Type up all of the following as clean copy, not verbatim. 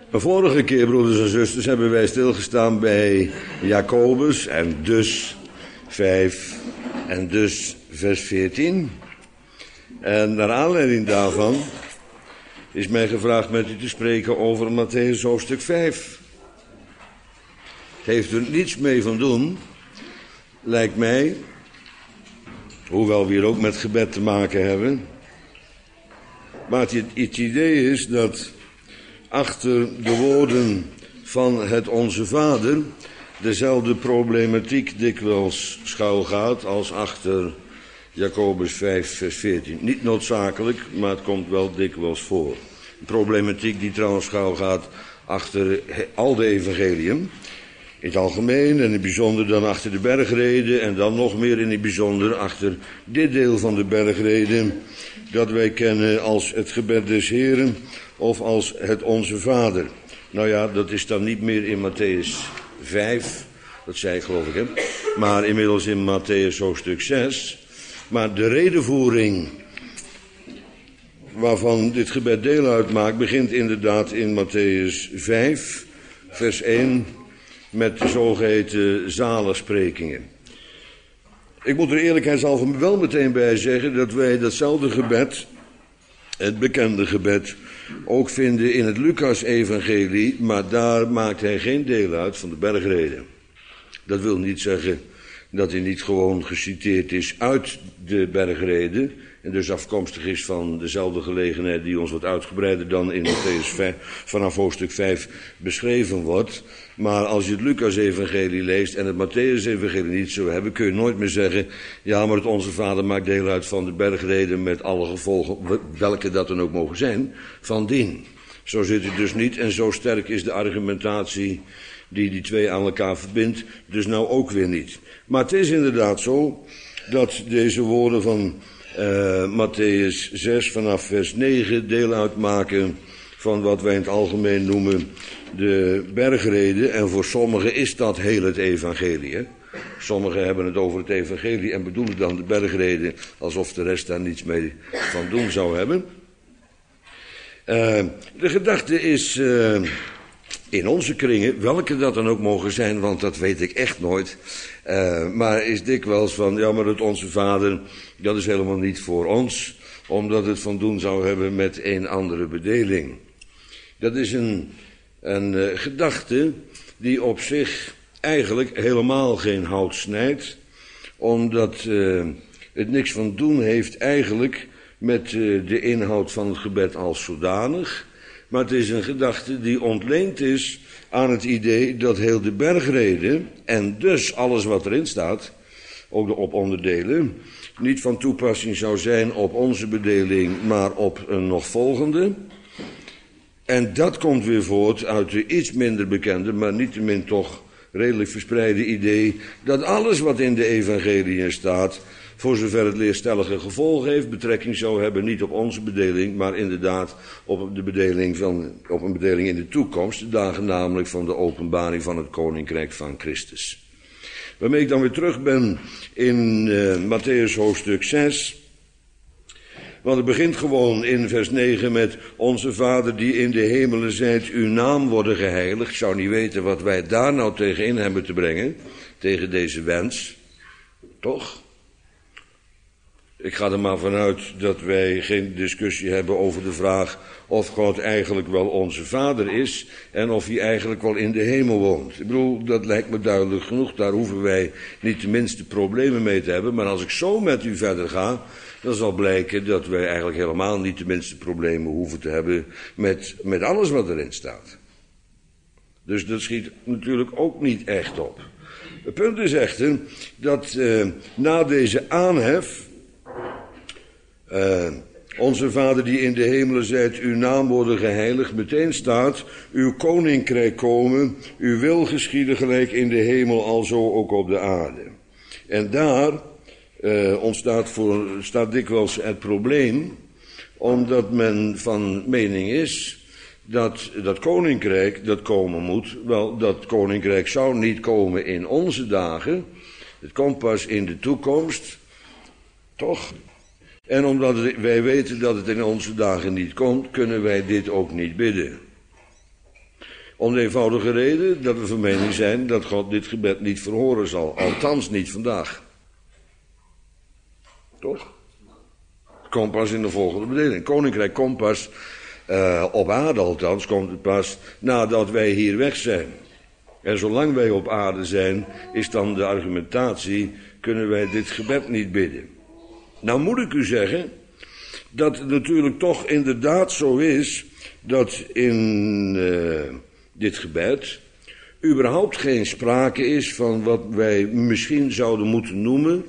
De vorige keer, broeders en zusters, hebben wij stilgestaan bij Jacobus en dus 5 en dus vers 14. En naar aanleiding daarvan is mij gevraagd met u te spreken over Mattheüs hoofdstuk 5. Heeft er niets mee van doen, lijkt mij, hoewel we hier ook met gebed te maken hebben. Maar het idee is dat achter de woorden van het Onze Vader dezelfde problematiek dikwijls schuilgaat als achter Jacobus 5 vers 14. Niet noodzakelijk, maar het komt wel dikwijls voor. Een problematiek die trouwens schuilgaat achter al de evangeliën. In het algemeen en in het bijzonder dan achter de bergreden en dan nog meer in het bijzonder achter dit deel van de bergreden dat wij kennen als het gebed des Heren of als het Onze Vader. Nou ja, dat is dan niet meer in Mattheüs 5, dat zei ik geloof ik hè, maar inmiddels in Mattheüs hoofdstuk 6. Maar de redevoering waarvan dit gebed deel uitmaakt begint inderdaad in Mattheüs 5 vers 1 met de zogeheten zaligsprekingen. Ik moet er eerlijkheidshalve wel meteen bij zeggen dat wij datzelfde gebed, het bekende gebed, ook vinden in het Lucas-evangelie, maar daar maakt hij geen deel uit van de bergreden. Dat wil niet zeggen dat hij niet gewoon geciteerd is uit de bergreden en dus afkomstig is van dezelfde gelegenheid die ons wat uitgebreider dan in Mattheüs 5, vanaf hoofdstuk 5 beschreven wordt. Maar als je het Lucas-evangelie leest en het Mattheüs-evangelie niet zou hebben, kun je nooit meer zeggen, ja, maar het Onze Vader maakt deel uit van de bergreden met alle gevolgen, welke dat dan ook mogen zijn, van dien. Zo zit het dus niet en zo sterk is de argumentatie die twee aan elkaar verbindt, dus nou ook weer niet. Maar het is inderdaad zo dat deze woorden van Mattheüs 6 vanaf vers 9 deel uitmaken van wat wij in het algemeen noemen de bergreden. En voor sommigen is dat heel het evangelie. Hè? Sommigen hebben het over het evangelie en bedoelen dan de bergreden alsof de rest daar niets mee van doen zou hebben. De gedachte is in onze kringen, welke dat dan ook mogen zijn, want dat weet ik echt nooit, maar is dikwijls van, ja, maar het Onze Vader, dat is helemaal niet voor ons, omdat het van doen zou hebben met een andere bedeling. Dat is een gedachte die op zich eigenlijk helemaal geen hout snijdt, omdat het niks van doen heeft eigenlijk met de inhoud van het gebed als zodanig. Maar het is een gedachte die ontleend is aan het idee dat heel de bergreden en dus alles wat erin staat, ook de oponderdelen, niet van toepassing zou zijn op onze bedeling, maar op een nog volgende. En dat komt weer voort uit de iets minder bekende, maar niettemin toch redelijk verspreide idee dat alles wat in de evangeliën staat, voor zover het leerstellige gevolgen heeft, betrekking zou hebben niet op onze bedeling, maar inderdaad op een bedeling in de toekomst, de dagen namelijk van de openbaring van het Koninkrijk van Christus. Waarmee ik dan weer terug ben in Mattheüs hoofdstuk 6. Want het begint gewoon in vers 9 met Onze Vader die in de hemelen zijt, uw naam worden geheiligd. Ik zou niet weten wat wij daar nou tegenin hebben te brengen, tegen deze wens. Toch? Ik ga er maar vanuit dat wij geen discussie hebben over de vraag of God eigenlijk wel onze Vader is en of hij eigenlijk wel in de hemel woont. Ik bedoel, dat lijkt me duidelijk genoeg, daar hoeven wij niet de minste problemen mee te hebben. Maar als ik zo met u verder ga, dan zal blijken dat wij eigenlijk helemaal niet de minste problemen hoeven te hebben met alles wat erin staat. Dus dat schiet natuurlijk ook niet echt op. Het punt is echter dat na deze aanhef, Onze Vader die in de hemelen zijt, uw naam worden geheiligd, meteen staat, uw koninkrijk komen, uw wil geschieden gelijk in de hemel, alzo ook op de aarde. En daar staat dikwijls het probleem, omdat men van mening is dat koninkrijk dat komen moet. Wel, dat koninkrijk zou niet komen in onze dagen, het komt pas in de toekomst, toch? En omdat wij weten dat het in onze dagen niet komt, kunnen wij dit ook niet bidden. Om de eenvoudige reden dat we van mening zijn dat God dit gebed niet verhoren zal. Althans niet vandaag. Toch? Komt pas in de volgende bedeling. Koninkrijk komt pas, op aarde althans, komt het pas nadat wij hier weg zijn. En zolang wij op aarde zijn, is dan de argumentatie, kunnen wij dit gebed niet bidden. Nou moet ik u zeggen, dat het natuurlijk toch inderdaad zo is, dat in dit gebed überhaupt geen sprake is van wat wij misschien zouden moeten noemen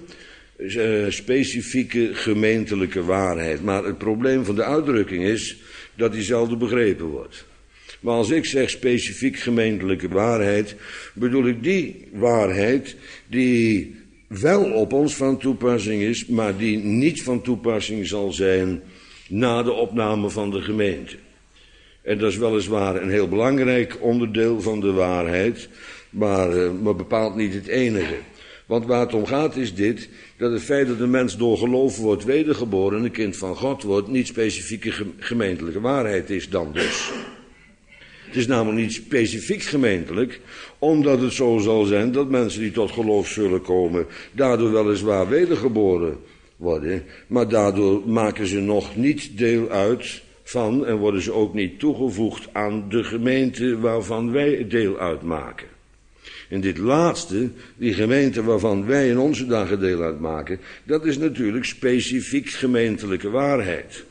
specifieke gemeentelijke waarheid. Maar het probleem van de uitdrukking is dat die zelden begrepen wordt. Maar als ik zeg specifiek gemeentelijke waarheid, bedoel ik die waarheid die wel op ons van toepassing is, maar die niet van toepassing zal zijn na de opname van de gemeente. En dat is weliswaar een heel belangrijk onderdeel van de waarheid, maar bepaald niet het enige. Want waar het om gaat is dit, dat het feit dat de mens door geloof wordt wedergeboren en een kind van God wordt, niet specifieke gemeentelijke waarheid is dan dus. Het is namelijk niet specifiek gemeentelijk, omdat het zo zal zijn dat mensen die tot geloof zullen komen, daardoor weliswaar wedergeboren worden, maar daardoor maken ze nog niet deel uit van en worden ze ook niet toegevoegd aan de gemeente waarvan wij deel uitmaken. En dit laatste, die gemeente waarvan wij in onze dagen deel uitmaken, dat is natuurlijk specifiek gemeentelijke waarheid.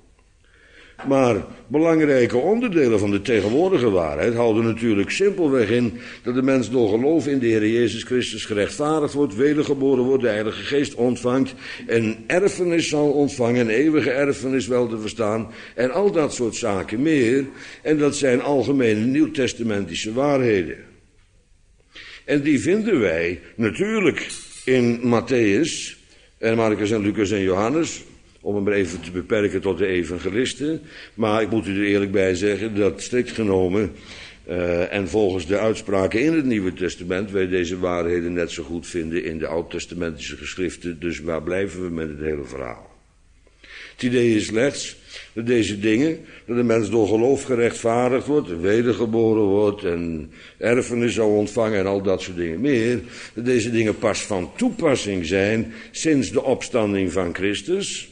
Maar belangrijke onderdelen van de tegenwoordige waarheid houden natuurlijk simpelweg in dat de mens door geloof in de Heer Jezus Christus gerechtvaardigd wordt, wedergeboren wordt, de Heilige Geest ontvangt, een erfenis zal ontvangen, een eeuwige erfenis wel te verstaan, en al dat soort zaken meer. En dat zijn algemene nieuwtestamentische waarheden. En die vinden wij natuurlijk in Matthäus en Marcus en Lucas en Johannes, om hem maar even te beperken tot de evangelisten. Maar ik moet u er eerlijk bij zeggen dat strikt genomen en volgens de uitspraken in het Nieuwe Testament wij deze waarheden net zo goed vinden in de Oud-testamentische geschriften. Dus waar blijven we met het hele verhaal? Het idee is slechts dat deze dingen, dat de mens door geloof gerechtvaardigd wordt, wedergeboren wordt en erfenis zou ontvangen en al dat soort dingen meer, dat deze dingen pas van toepassing zijn sinds de opstanding van Christus.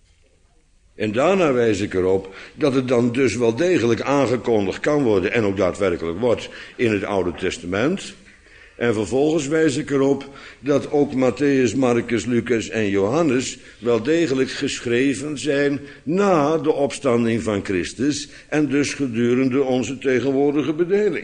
En daarna wijs ik erop dat het dan dus wel degelijk aangekondigd kan worden en ook daadwerkelijk wordt in het Oude Testament. En vervolgens wijs ik erop dat ook Matthäus, Marcus, Lucas en Johannes wel degelijk geschreven zijn na de opstanding van Christus en dus gedurende onze tegenwoordige bedeling.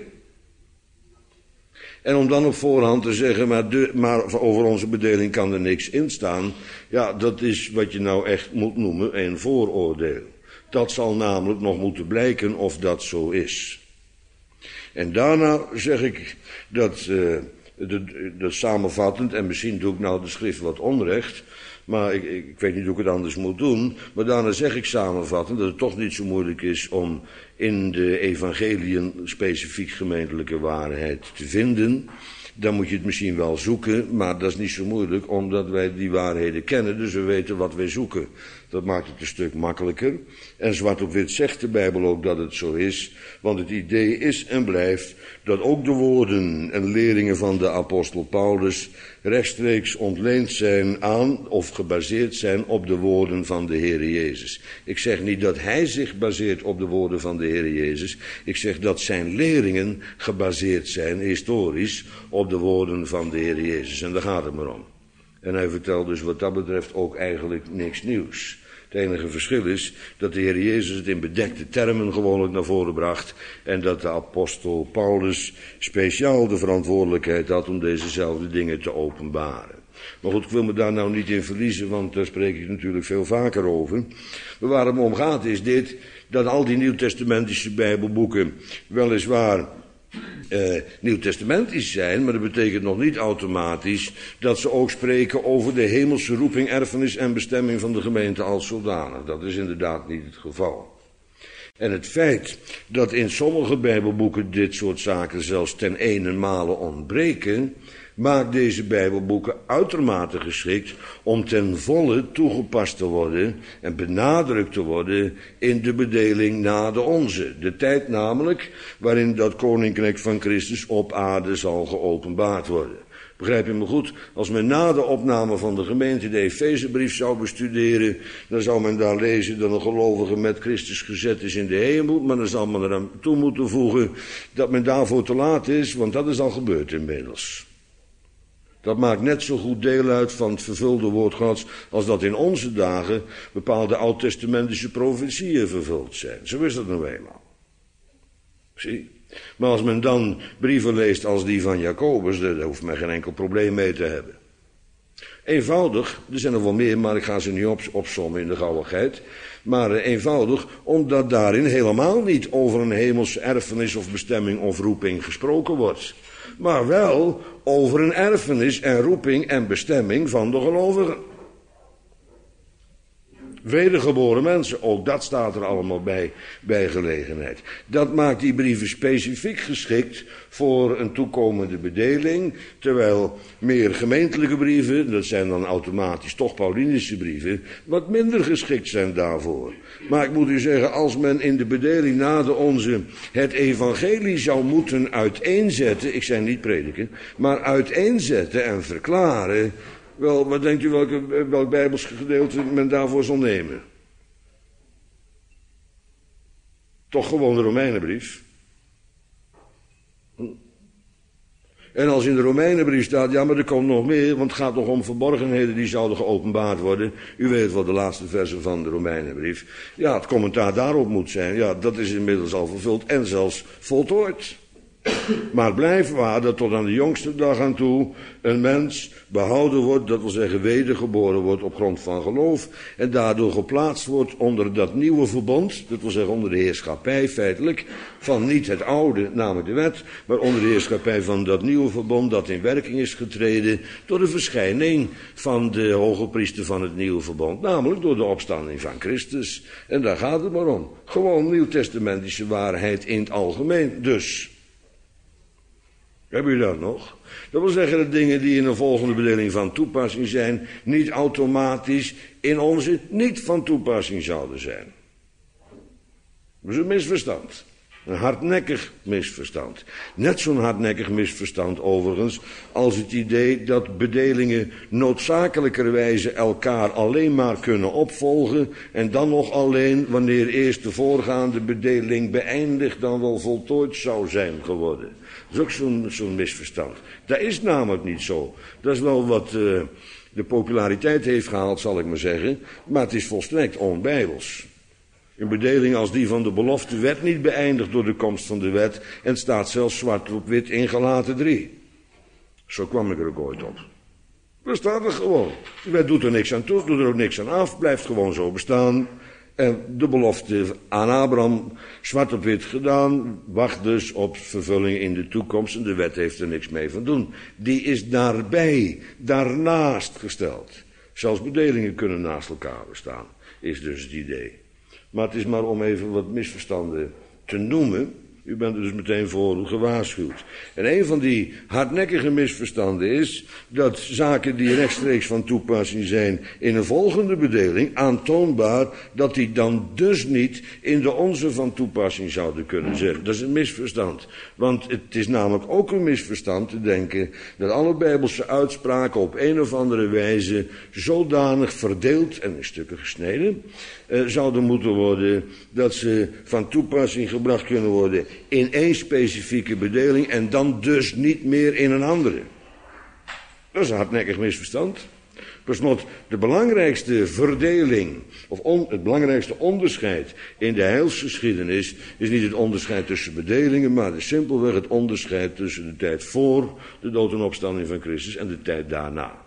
En om dan op voorhand te zeggen, maar over onze bedeling kan er niks in staan, ja, dat is wat je nou echt moet noemen een vooroordeel. Dat zal namelijk nog moeten blijken of dat zo is. En daarna zeg ik dat samenvattend, en misschien doe ik nou de schrift wat onrecht, maar ik weet niet hoe ik het anders moet doen, maar daarna zeg ik samenvattend dat het toch niet zo moeilijk is om in de evangeliën specifiek gemeentelijke waarheid te vinden. Dan moet je het misschien wel zoeken, maar dat is niet zo moeilijk, omdat wij die waarheden kennen, dus we weten wat wij zoeken. Dat maakt het een stuk makkelijker. En zwart op wit zegt de Bijbel ook dat het zo is, want het idee is en blijft dat ook de woorden en leringen van de apostel Paulus rechtstreeks ontleend zijn aan of gebaseerd zijn op de woorden van de Heer Jezus. Ik zeg niet dat hij zich baseert op de woorden van de Heer Jezus. Ik zeg dat zijn leringen gebaseerd zijn, historisch, op de woorden van de Heer Jezus. En daar gaat het maar om. En hij vertelt dus wat dat betreft ook eigenlijk niks nieuws. Het enige verschil is dat de Heer Jezus het in bedekte termen gewoonlijk naar voren bracht en dat de apostel Paulus speciaal de verantwoordelijkheid had om dezezelfde dingen te openbaren. Maar goed, ik wil me daar nou niet in verliezen, want daar spreek ik natuurlijk veel vaker over. Maar waar het me om gaat is dit, dat al die nieuwtestamentische Bijbelboeken weliswaar nieuwtestamentisch zijn, maar dat betekent nog niet automatisch dat ze ook spreken over de hemelse roeping, erfenis en bestemming van de gemeente als zodanig. Dat is inderdaad niet het geval. En het feit dat in sommige Bijbelboeken dit soort zaken zelfs ten enenmale ontbreken, maakt deze Bijbelboeken uitermate geschikt om ten volle toegepast te worden en benadrukt te worden in de bedeling na de onze. De tijd namelijk waarin dat koninkrijk van Christus op aarde zal geopenbaard worden. Begrijp je me goed? Als men na de opname van de gemeente de Efezebrief zou bestuderen, dan zou men daar lezen dat een gelovige met Christus gezet is in de hemel, maar dan zal men er aan toe moeten voegen dat men daarvoor te laat is, want dat is al gebeurd inmiddels. Dat maakt net zo goed deel uit van het vervulde woord Gods als dat in onze dagen bepaalde oud-testamentische profetieën vervuld zijn. Zo is dat nou eenmaal. Zie? Maar als men dan brieven leest als die van Jacobus, daar hoeft men geen enkel probleem mee te hebben. Eenvoudig, er zijn er wel meer, maar ik ga ze niet opsommen in de gauwigheid. Maar eenvoudig, omdat daarin helemaal niet over een hemelse erfenis of bestemming of roeping gesproken wordt. Maar wel over een erfenis en roeping en bestemming van de gelovigen. Wedergeboren mensen, ook dat staat er allemaal bij gelegenheid. Dat maakt die brieven specifiek geschikt voor een toekomende bedeling, terwijl meer gemeentelijke brieven, dat zijn dan automatisch toch Paulinische brieven, wat minder geschikt zijn daarvoor. Maar ik moet u zeggen, als men in de bedeling na de onze het evangelie zou moeten uiteenzetten, ik zei niet prediken, maar uiteenzetten en verklaren, wel, wat denkt u welk Bijbels gedeelte men daarvoor zal nemen? Toch gewoon de Romeinenbrief. En als in de Romeinenbrief staat, ja, maar er komt nog meer, want het gaat nog om verborgenheden die zouden geopenbaard worden. U weet wel de laatste versen van de Romeinenbrief. Ja, het commentaar daarop moet zijn, ja, dat is inmiddels al vervuld en zelfs voltooid. Maar het blijft waar dat tot aan de jongste dag aan toe een mens behouden wordt, dat wil zeggen wedergeboren wordt op grond van geloof, en daardoor geplaatst wordt onder dat nieuwe verbond, dat wil zeggen onder de heerschappij feitelijk, van niet het oude, namelijk de wet, maar onder de heerschappij van dat nieuwe verbond dat in werking is getreden door de verschijning van de hoge priester van het nieuwe verbond, namelijk door de opstanding van Christus. En daar gaat het maar om. Gewoon nieuwtestamentische waarheid in het algemeen dus. Hebben jullie dat nog? Dat wil zeggen dat dingen die in een volgende bedeling van toepassing zijn, niet automatisch in onze niet van toepassing zouden zijn. Dat is een misverstand. Een hardnekkig misverstand. Net zo'n hardnekkig misverstand overigens als het idee dat bedelingen noodzakelijkerwijze elkaar alleen maar kunnen opvolgen en dan nog alleen wanneer eerst de voorgaande bedeling beëindigd dan wel voltooid zou zijn geworden. Dat is ook zo'n misverstand. Dat is namelijk niet zo. Dat is wel wat de populariteit heeft gehaald, zal ik maar zeggen, maar het is volstrekt onbijbels. Een bedeling als die van de belofte werd niet beëindigd door de komst van de wet en staat zelfs zwart op wit in Galaten 3. Zo kwam ik er ook ooit op. Dat staat er gewoon. De wet doet er niks aan toe, doet er ook niks aan af, blijft gewoon zo bestaan. En de belofte aan Abraham, zwart op wit gedaan, wacht dus op vervulling in de toekomst en de wet heeft er niks mee van doen. Die is daarbij, daarnaast gesteld. Zelfs bedelingen kunnen naast elkaar bestaan, is dus het idee. Maar het is maar om even wat misverstanden te noemen. U bent er dus meteen voor gewaarschuwd. En een van die hardnekkige misverstanden is dat zaken die rechtstreeks van toepassing zijn in een volgende bedeling, aantoonbaar dat die dan dus niet in de onze van toepassing zouden kunnen zijn. Dat is een misverstand. Want het is namelijk ook een misverstand te denken dat alle Bijbelse uitspraken op een of andere wijze zodanig verdeeld en in stukken gesneden zouden moeten worden dat ze van toepassing gebracht kunnen worden in één specifieke bedeling en dan dus niet meer in een andere. Dat is een hardnekkig misverstand. Per slot, de belangrijkste verdeling, of het belangrijkste onderscheid in de heilsgeschiedenis is niet het onderscheid tussen bedelingen, maar simpelweg het onderscheid tussen de tijd voor de dood en opstanding van Christus en de tijd daarna.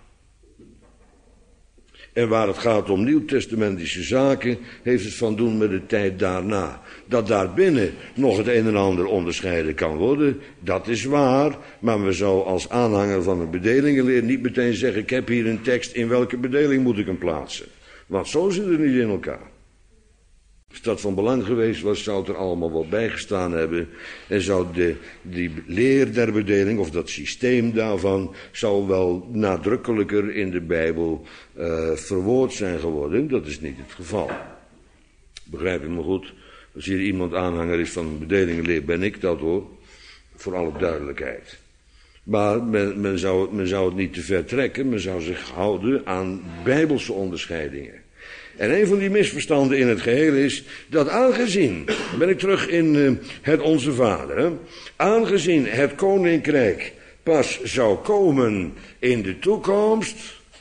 En waar het gaat om nieuwtestamentische zaken, heeft het van doen met de tijd daarna. Dat daarbinnen nog het een en ander onderscheiden kan worden, dat is waar. Maar we zouden als aanhanger van een bedelingenleer niet meteen zeggen, ik heb hier een tekst, in welke bedeling moet ik hem plaatsen? Want zo zit het niet in elkaar. Als dat van belang geweest was, zou het er allemaal wat bijgestaan hebben. En zou die leer der bedeling, of dat systeem daarvan, zou wel nadrukkelijker in de Bijbel verwoord zijn geworden. Dat is niet het geval. Begrijp je me goed? Als hier iemand aanhanger is van een bedelingenleer, ben ik dat hoor. Voor alle duidelijkheid. Maar men zou het niet te ver trekken. Men zou zich houden aan bijbelse onderscheidingen. En een van die misverstanden in het geheel is dat aangezien, dan ben ik terug in het Onze Vader, hè, aangezien het koninkrijk pas zou komen in de toekomst,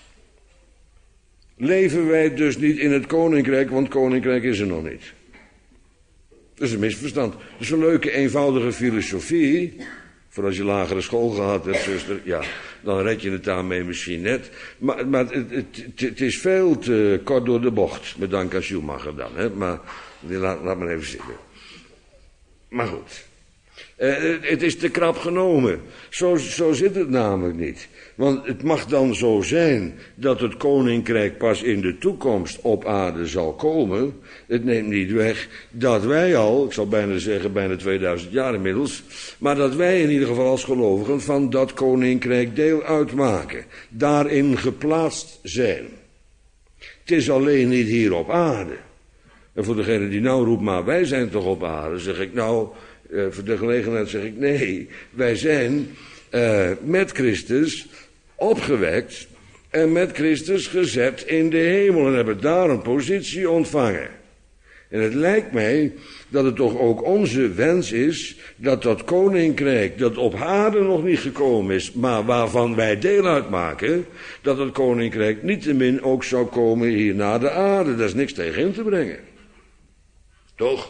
leven wij dus niet in het koninkrijk, want het koninkrijk is er nog niet. Dat is een misverstand. Dat is een leuke, eenvoudige filosofie. Voor als je lagere school gehad hebt, zuster, ja, dan red je het daarmee misschien net. Maar het is veel te kort door de bocht, met dank aan Schumacher dan. Hè? Maar laat maar even zitten. Maar goed. Het is te krap genomen. Zo zit het namelijk niet. Want het mag dan zo zijn dat het koninkrijk pas in de toekomst op aarde zal komen. Het neemt niet weg dat wij al, ik zal bijna zeggen bijna 2000 jaar inmiddels, maar dat wij in ieder geval als gelovigen van dat koninkrijk deel uitmaken. Daarin geplaatst zijn. Het is alleen niet hier op aarde. En voor degene die nou roept, maar wij zijn toch op aarde, zeg ik nou, voor de gelegenheid zeg ik nee, wij zijn met Christus opgewekt en met Christus gezet in de hemel en hebben daar een positie ontvangen. En het lijkt mij dat het toch ook onze wens is dat dat koninkrijk dat op aarde nog niet gekomen is, maar waarvan wij deel uitmaken, dat het koninkrijk niettemin ook zou komen hier naar de aarde. Daar is niks tegen in te brengen. Toch?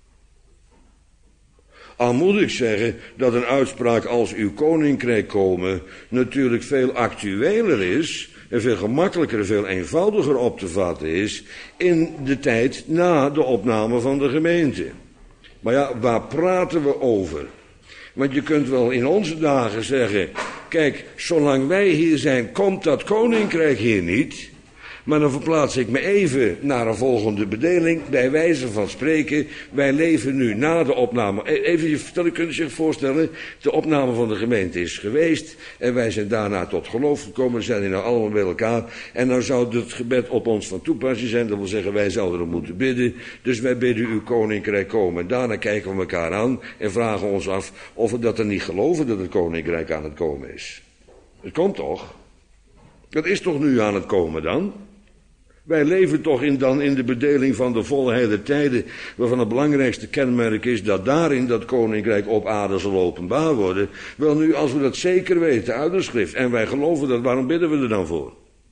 Al moet ik zeggen dat een uitspraak als uw koninkrijk komen natuurlijk veel actueler is en veel gemakkelijker, veel eenvoudiger op te vatten is in de tijd na de opname van de gemeente. Maar ja, waar praten we over? Want je kunt wel in onze dagen zeggen, kijk, zolang wij hier zijn, komt dat koninkrijk hier niet. Maar dan verplaats ik me even naar een volgende bedeling, bij wijze van spreken. Wij leven nu na de opname. Even, je kunt zich voorstellen, de opname van de gemeente is geweest. En wij zijn daarna tot geloof gekomen, zijn hier nou allemaal bij elkaar. En nou zou het gebed op ons van toepassing zijn, dat wil zeggen, wij zouden er moeten bidden. Dus wij bidden uw koninkrijk komen. En daarna kijken we elkaar aan en vragen ons af of we dat er niet geloven dat het koninkrijk aan het komen is. Het komt toch? Dat is toch nu aan het komen dan? Wij leven toch dan in de bedeling van de volheid der tijden, waarvan het belangrijkste kenmerk is dat daarin dat koninkrijk op aarde zal openbaar worden. Wel nu, als we dat zeker weten uit de schrift en wij geloven dat, waarom bidden we er dan voor?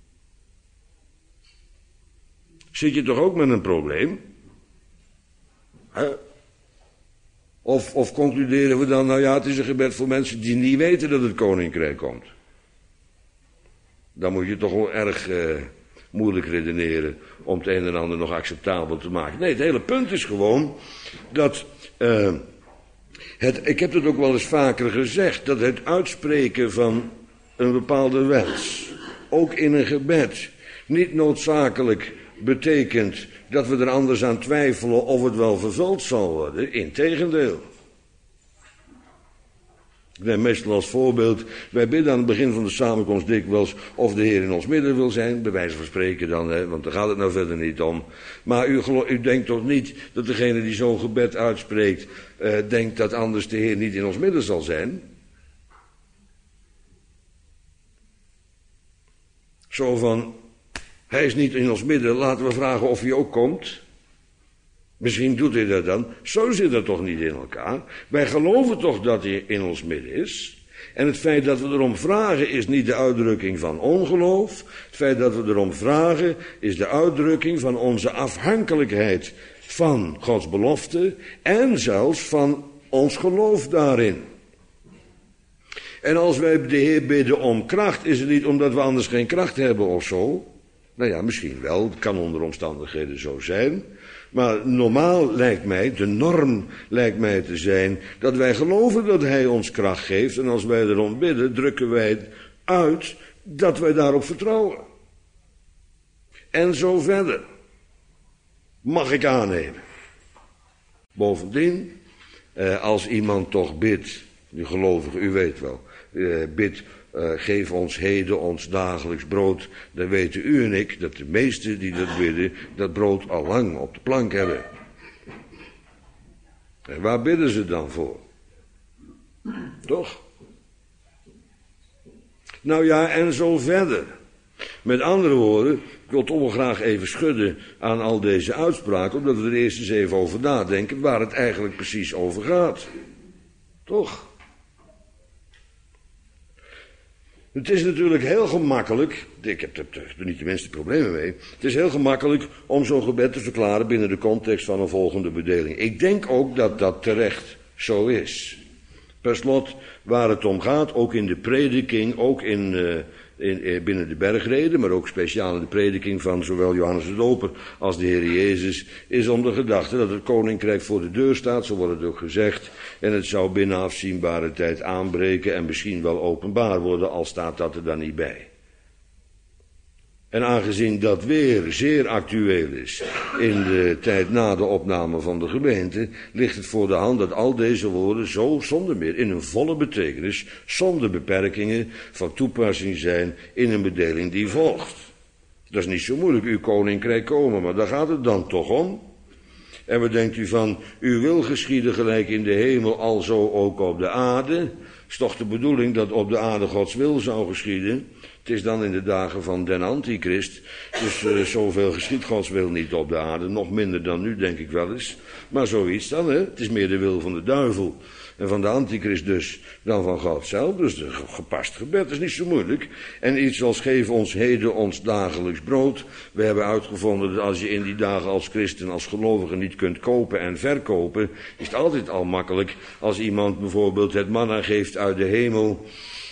Zit je toch ook met een probleem? Of concluderen we dan, nou ja, het is een gebed voor mensen die niet weten dat het koninkrijk komt. Dan moet je toch wel erg moeilijk redeneren om het een en ander nog acceptabel te maken. Nee, het hele punt is gewoon dat, ik heb het ook wel eens vaker gezegd, dat het uitspreken van een bepaalde wens, ook in een gebed, niet noodzakelijk betekent dat we er anders aan twijfelen of het wel vervuld zal worden. Integendeel. Ik neem meestal als voorbeeld, wij bidden aan het begin van de samenkomst dikwijls of de Heer in ons midden wil zijn, bij wijze van spreken dan, hè, want daar gaat het nou verder niet om. Maar u denkt toch niet dat degene die zo'n gebed uitspreekt, denkt dat anders de Heer niet in ons midden zal zijn? Zo van, hij is niet in ons midden, laten we vragen of hij ook komt. Misschien doet hij dat dan. Zo zit dat toch niet in elkaar. Wij geloven toch dat hij in ons midden is. En het feit dat we erom vragen is niet de uitdrukking van ongeloof. Het feit dat we erom vragen is de uitdrukking van onze afhankelijkheid van Gods belofte en zelfs van ons geloof daarin. En als wij de Heer bidden om kracht, is het niet omdat we anders geen kracht hebben of zo. Nou ja, misschien wel, het kan onder omstandigheden zo zijn. Maar normaal lijkt mij, de norm lijkt mij te zijn, dat wij geloven dat hij ons kracht geeft. En als wij erom bidden, drukken wij uit dat wij daarop vertrouwen. En zo verder. Mag ik aannemen. Bovendien, als iemand toch bidt, die gelovige, u weet wel, bidt, geef ons heden ons dagelijks brood, dan weten u en ik dat de meesten die dat bidden, dat brood al lang op de plank hebben. En waar bidden ze dan voor? Toch? Nou ja, en zo verder. Met andere woorden, ik wil toch wel graag even schudden aan al deze uitspraken, omdat we er eerst eens even over nadenken waar het eigenlijk precies over gaat. Toch? Het is natuurlijk heel gemakkelijk, ik heb er niet de minste problemen mee, het is heel gemakkelijk om zo'n gebed te verklaren binnen de context van een volgende bedeling. Ik denk ook dat dat terecht zo is. Per slot, waar het om gaat, ook in de prediking, ook binnen de bergreden, maar ook speciaal in de prediking van zowel Johannes de Doper als de Heer Jezus, is om de gedachte dat het koninkrijk voor de deur staat, zo wordt het ook gezegd, en het zou binnen afzienbare tijd aanbreken en misschien wel openbaar worden, al staat dat er dan niet bij. En aangezien dat weer zeer actueel is in de tijd na de opname van de gemeente, ligt het voor de hand dat al deze woorden zo zonder meer in hun volle betekenis, zonder beperkingen, van toepassing zijn in een bedeling die volgt. Dat is niet zo moeilijk, uw koninkrijk komen, maar daar gaat het dan toch om. En wat denkt u van, uw wil geschieden gelijk in de hemel, alzo ook op de aarde? Is toch de bedoeling dat op de aarde Gods wil zou geschieden? Het is dan in de dagen van den Antichrist, dus zoveel geschiet Gods wil niet op de aarde, nog minder dan nu, denk ik wel eens. Maar zoiets dan, hè? Het is meer de wil van de duivel en van de Antichrist dus, dan van God zelf. Dus een gepast gebed is niet zo moeilijk. En iets als geef ons heden ons dagelijks brood. We hebben uitgevonden dat als je in die dagen als christen, als gelovige niet kunt kopen en verkopen, is het altijd al makkelijk als iemand bijvoorbeeld het manna geeft uit de hemel.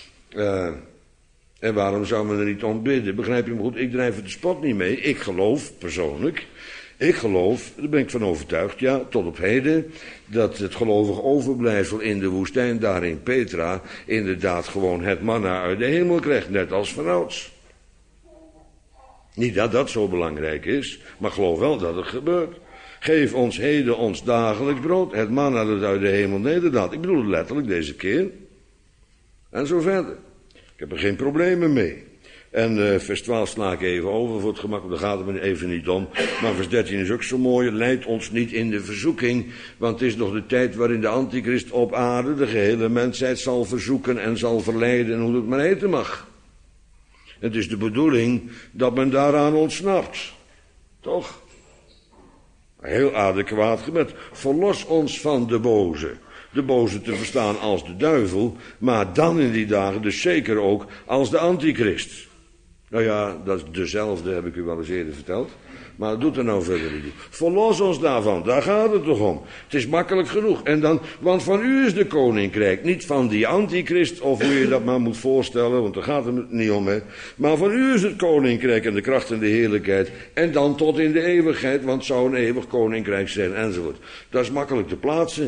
En waarom zou men er niet om bidden? Begrijp je me goed? Ik drijf het de spot niet mee. Ik geloof persoonlijk, daar ben ik van overtuigd, ja, tot op heden, dat het gelovig overblijfsel in de woestijn, daar in Petra, inderdaad gewoon het manna uit de hemel krijgt, net als vanouds. Niet dat dat zo belangrijk is, maar geloof wel dat het gebeurt. Geef ons heden ons dagelijks brood, het manna dat uit de hemel nederdaalt. Ik bedoel het letterlijk deze keer. En zo verder. Ik heb er geen problemen mee. En vers 12 sla ik even over voor het gemak, daar gaat het me even niet om. Maar vers 13 is ook zo mooi, leid ons niet in de verzoeking, want het is nog de tijd waarin de Antichrist op aarde de gehele mensheid zal verzoeken en zal verleiden en hoe het maar heten mag. Het is de bedoeling dat men daaraan ontsnapt. Toch? Heel adequaat gebed. Verlos ons van de boze. De boze te verstaan als de duivel, maar dan in die dagen dus zeker ook als de Antichrist. Nou ja, dat is dezelfde, heb ik u wel eens eerder verteld. Maar dat doet er nou verder niet toe. Verlos ons daarvan, daar gaat het toch om. Het is makkelijk genoeg. En dan, want van u is de koninkrijk, niet van die Antichrist, of hoe je dat maar moet voorstellen, want daar gaat het niet om, hè. Maar van u is het koninkrijk en de kracht en de heerlijkheid. En dan tot in de eeuwigheid, want het zou een eeuwig koninkrijk zijn, enzovoort. Dat is makkelijk te plaatsen.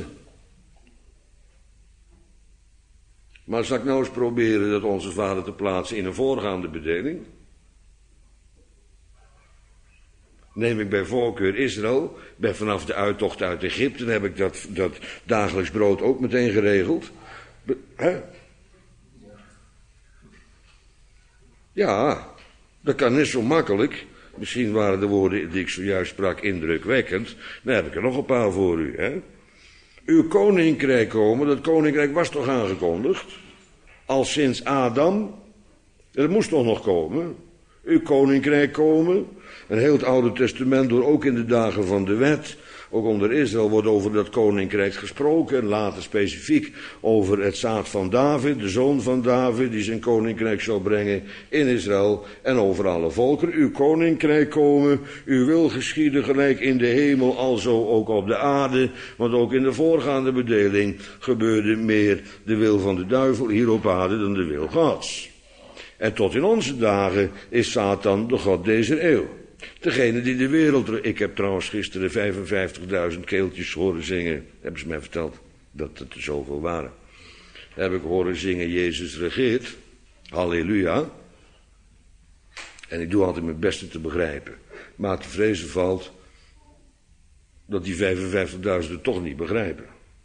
Maar zal ik nou eens proberen dat onze Vader te plaatsen in een voorgaande bedeling? Neem ik bij voorkeur Israël, vanaf de uittocht uit Egypte, dan heb ik dat dagelijks brood ook meteen geregeld. Ja, dat kan niet zo makkelijk. Misschien waren de woorden die ik zojuist sprak indrukwekkend. Dan heb ik er nog een paar voor u, hè. Uw koninkrijk komen, dat koninkrijk was toch aangekondigd? Al sinds Adam, dat moest toch nog komen? Uw koninkrijk komen. Een heel het Oude Testament door, ook in de dagen van de wet, ook onder Israël wordt over dat koninkrijk gesproken. En later specifiek over het zaad van David, de zoon van David, die zijn koninkrijk zou brengen in Israël en over alle volkeren. Uw koninkrijk komen, uw wil geschieden gelijk in de hemel, alzo ook op de aarde. Want ook in de voorgaande bedeling gebeurde meer de wil van de duivel hier op aarde dan de wil Gods. En tot in onze dagen is Satan de god deze eeuw. Degene die de wereld... Ik heb trouwens gisteren 55.000 keeltjes horen zingen. Hebben ze mij verteld dat het er zoveel waren. Heb ik horen zingen, Jezus regeert. Halleluja. En ik doe altijd mijn beste te begrijpen. Maar te vrezen valt dat die 55.000 het toch niet begrijpen.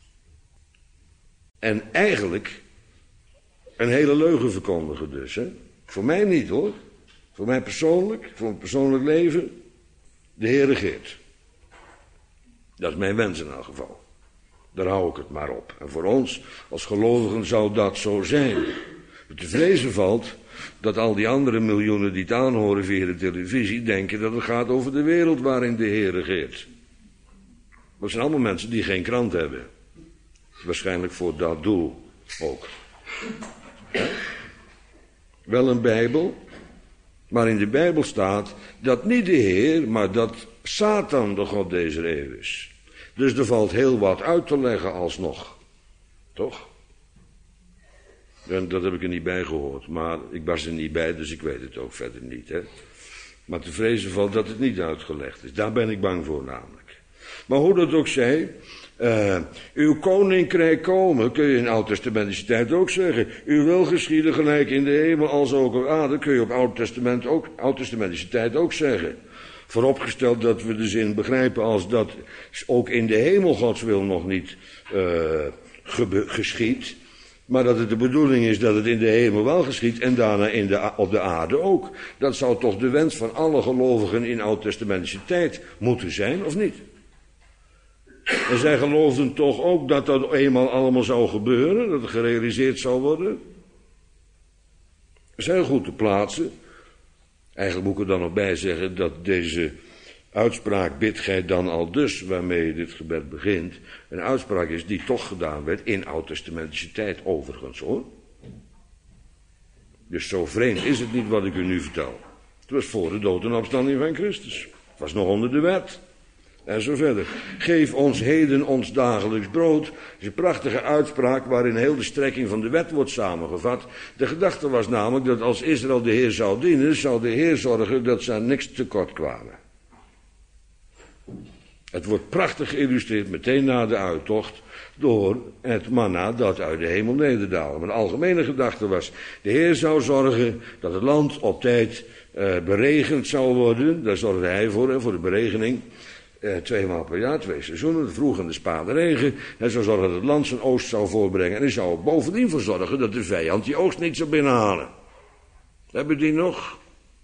En eigenlijk een hele leugen verkondigen dus. Hè? Voor mij niet hoor. Voor mij persoonlijk, voor mijn persoonlijk leven. De Heer regeert. Dat is mijn wens in elk geval. Daar hou ik het maar op. En voor ons als gelovigen zou dat zo zijn. Te vrezen valt dat al die andere miljoenen die het aanhoren via de televisie denken dat het gaat over de wereld waarin de Heer regeert. Dat zijn allemaal mensen die geen krant hebben. Waarschijnlijk voor dat doel ook. Ja? Wel een Bijbel, maar in de Bijbel staat dat niet de Heer, maar dat Satan de God deze eeuw is. Dus er valt heel wat uit te leggen alsnog. Toch? En dat heb ik er niet bij gehoord, maar ik was er niet bij, dus ik weet het ook verder niet. Hè? Maar te vrezen valt dat het niet uitgelegd is. Daar ben ik bang voor namelijk. Maar hoe dat ook zij, uw koninkrijk komen, kun je in Oud-testamentische tijd ook zeggen. Uw wil geschieden gelijk in de hemel als ook op aarde, kun je op Oud-testamentische tijd ook zeggen. Vooropgesteld dat we de zin begrijpen als dat ook in de hemel Gods wil nog niet geschiedt. Maar dat het de bedoeling is dat het in de hemel wel geschiedt en daarna op de aarde ook. Dat zou toch de wens van alle gelovigen in Oud-testamentische tijd moeten zijn, of niet? En zij geloofden toch ook dat dat eenmaal allemaal zou gebeuren, dat het gerealiseerd zou worden. Dat is heel goed te plaatsen. Eigenlijk moet ik er dan nog bij zeggen dat deze uitspraak bidt gij dan al dus, waarmee dit gebed begint, een uitspraak is die toch gedaan werd in Oud-testamentische tijd overigens hoor. Dus zo vreemd is het niet wat ik u nu vertel. Het was voor de dood en opstanding van Christus. Het was nog onder de wet. En zo verder. Geef ons heden ons dagelijks brood. Dat is een prachtige uitspraak waarin heel de strekking van de wet wordt samengevat. De gedachte was namelijk dat als Israël de Heer zou dienen, zou de Heer zorgen dat ze aan niks tekort kwamen. Het wordt prachtig geïllustreerd meteen na de uittocht door het manna dat uit de hemel nederdaalde. Maar de algemene gedachte was, de Heer zou zorgen dat het land op tijd beregend zou worden. Daar zorgde hij voor de beregening. 2 maal per jaar, 2 seizoenen, de vroeg en de spade regen. Hij zou zorgen dat het land zijn oogst zou voorbrengen. En hij zou er bovendien voor zorgen dat de vijand die oogst niet zou binnenhalen. Hebben die nog?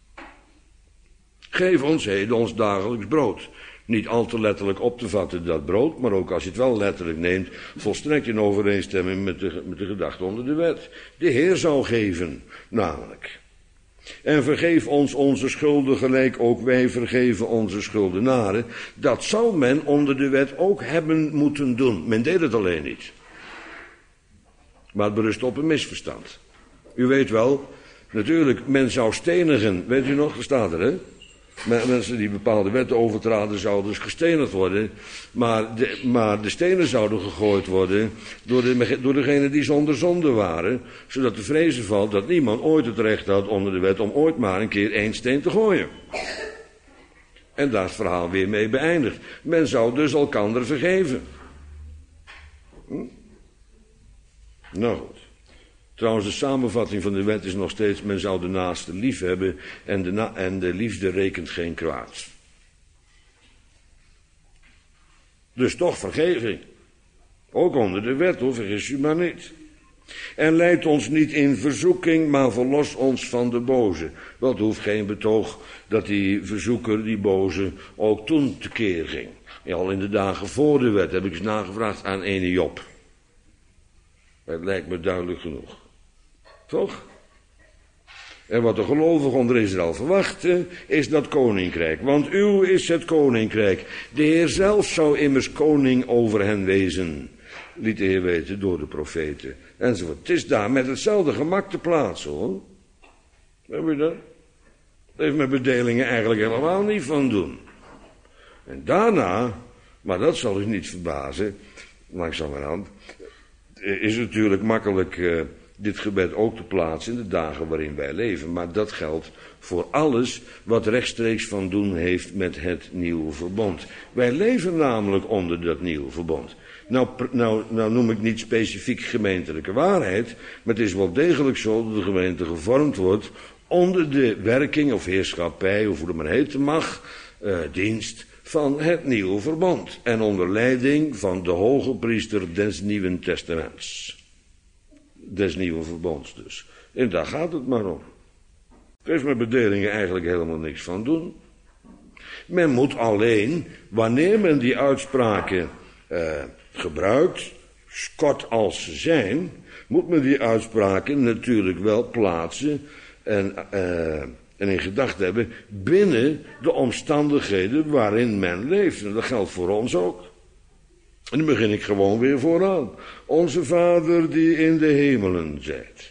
Geef ons heden ons dagelijks brood. Niet al te letterlijk op te vatten dat brood, maar ook als je het wel letterlijk neemt, volstrekt in overeenstemming met de gedachte onder de wet. De Heer zou geven, namelijk. En vergeef ons onze schulden gelijk ook wij vergeven onze schuldenaren. Dat zou men onder de wet ook hebben moeten doen. Men deed het alleen niet. Maar het berust op een misverstand. U weet wel, natuurlijk, men zou stenigen. Weet u nog, dat staat er, hè? Mensen die bepaalde wetten overtraden zouden dus gestenigd worden. Maar de stenen zouden gegooid worden door degenen die zonder zonde waren. Zodat de vrezen valt dat niemand ooit het recht had onder de wet om ooit maar een keer 1 steen te gooien. En daar is het verhaal weer mee beëindigd. Men zou dus elkander vergeven. Nou goed. Trouwens, de samenvatting van de wet is nog steeds, men zou de naaste lief hebben en de liefde rekent geen kwaad. Dus toch vergeving. Ook onder de wet, hoor, vergis u maar niet. En leid ons niet in verzoeking, maar verlos ons van de boze. Wel, het hoeft geen betoog dat die verzoeker, die boze, ook toen tekeer ging. Ja, al in de dagen voor de wet heb ik eens nagevraagd aan ene Job. Het lijkt me duidelijk genoeg. Toch? En wat de gelovigen onder Israël verwachten, is dat koninkrijk. Want uw is het koninkrijk. De Heer zelf zou immers koning over hen wezen. Liet de Heer weten door de profeten. Enzovoort. Het is daar met hetzelfde gemak te plaatsen, hoor. Heb je dat? Dat heeft met bedelingen eigenlijk helemaal niet van doen. En daarna, maar dat zal u niet verbazen, langzamerhand, is het natuurlijk makkelijk dit gebed ook te plaatsen in de dagen waarin wij leven. Maar dat geldt voor alles wat rechtstreeks van doen heeft met het nieuwe verbond. Wij leven namelijk onder dat nieuwe verbond. Nou noem ik niet specifiek gemeentelijke waarheid, maar het is wel degelijk zo dat de gemeente gevormd wordt onder de werking of heerschappij, of hoe het maar heten mag, dienst van het nieuwe verbond en onder leiding van de hoge priester des Nieuwen Testaments. Des nieuwe verbonds dus. En daar gaat het maar om. Er is met bedelingen eigenlijk helemaal niks van doen. Men moet alleen, wanneer men die uitspraken gebruikt, kort als ze zijn, moet men die uitspraken natuurlijk wel plaatsen en in gedachten hebben binnen de omstandigheden waarin men leeft. En dat geldt voor ons ook. En dan begin ik gewoon weer vooraan. Onze Vader die in de hemelen zijt.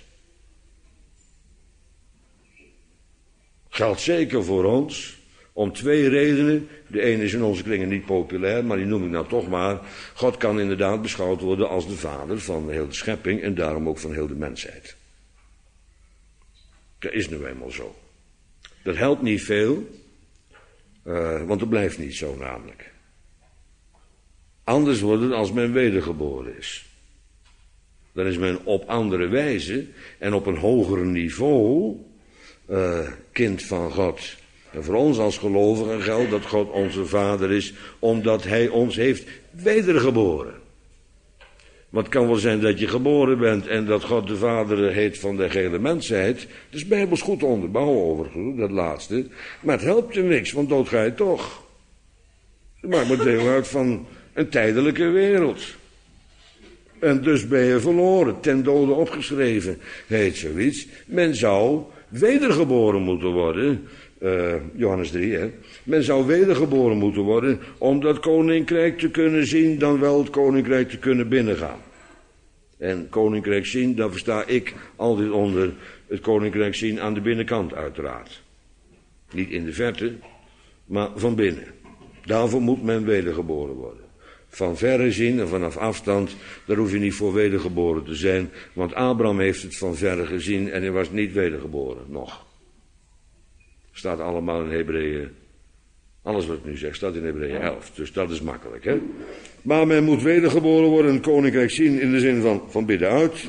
Geldt zeker voor ons, om twee redenen. De ene is in onze kringen niet populair, maar die noem ik nou toch maar. God kan inderdaad beschouwd worden als de vader van heel de schepping en daarom ook van heel de mensheid. Dat is nu eenmaal zo. Dat helpt niet veel, want het blijft niet zo namelijk. Anders wordt het als men wedergeboren is. Dan is men op andere wijze en op een hoger niveau kind van God. En voor ons als gelovigen geldt dat God onze Vader is, omdat Hij ons heeft wedergeboren. Want het kan wel zijn dat je geboren bent en dat God de Vader heet van de hele mensheid. Dat is bijbels goed te onderbouwen overigens, dat laatste. Maar het helpt je niks, want dood ga je toch. Je maakt maar deel uit van een tijdelijke wereld. En dus ben je verloren, ten dode opgeschreven, heet zoiets. Men zou wedergeboren moeten worden, Johannes 3, hè. Men zou wedergeboren moeten worden om dat koninkrijk te kunnen zien, dan wel het koninkrijk te kunnen binnengaan. En koninkrijk zien, daar versta ik altijd onder het koninkrijk zien aan de binnenkant uiteraard. Niet in de verte, maar van binnen. Daarvoor moet men wedergeboren worden. Van verre zien en vanaf afstand, daar hoef je niet voor wedergeboren te zijn. Want Abraham heeft het van verre gezien en hij was niet wedergeboren, nog. Staat allemaal in Hebreeën. Alles wat ik nu zeg staat in Hebreeën 11. Dus dat is makkelijk, hè. Maar men moet wedergeboren worden, een koninkrijk zien in de zin van binnenuit.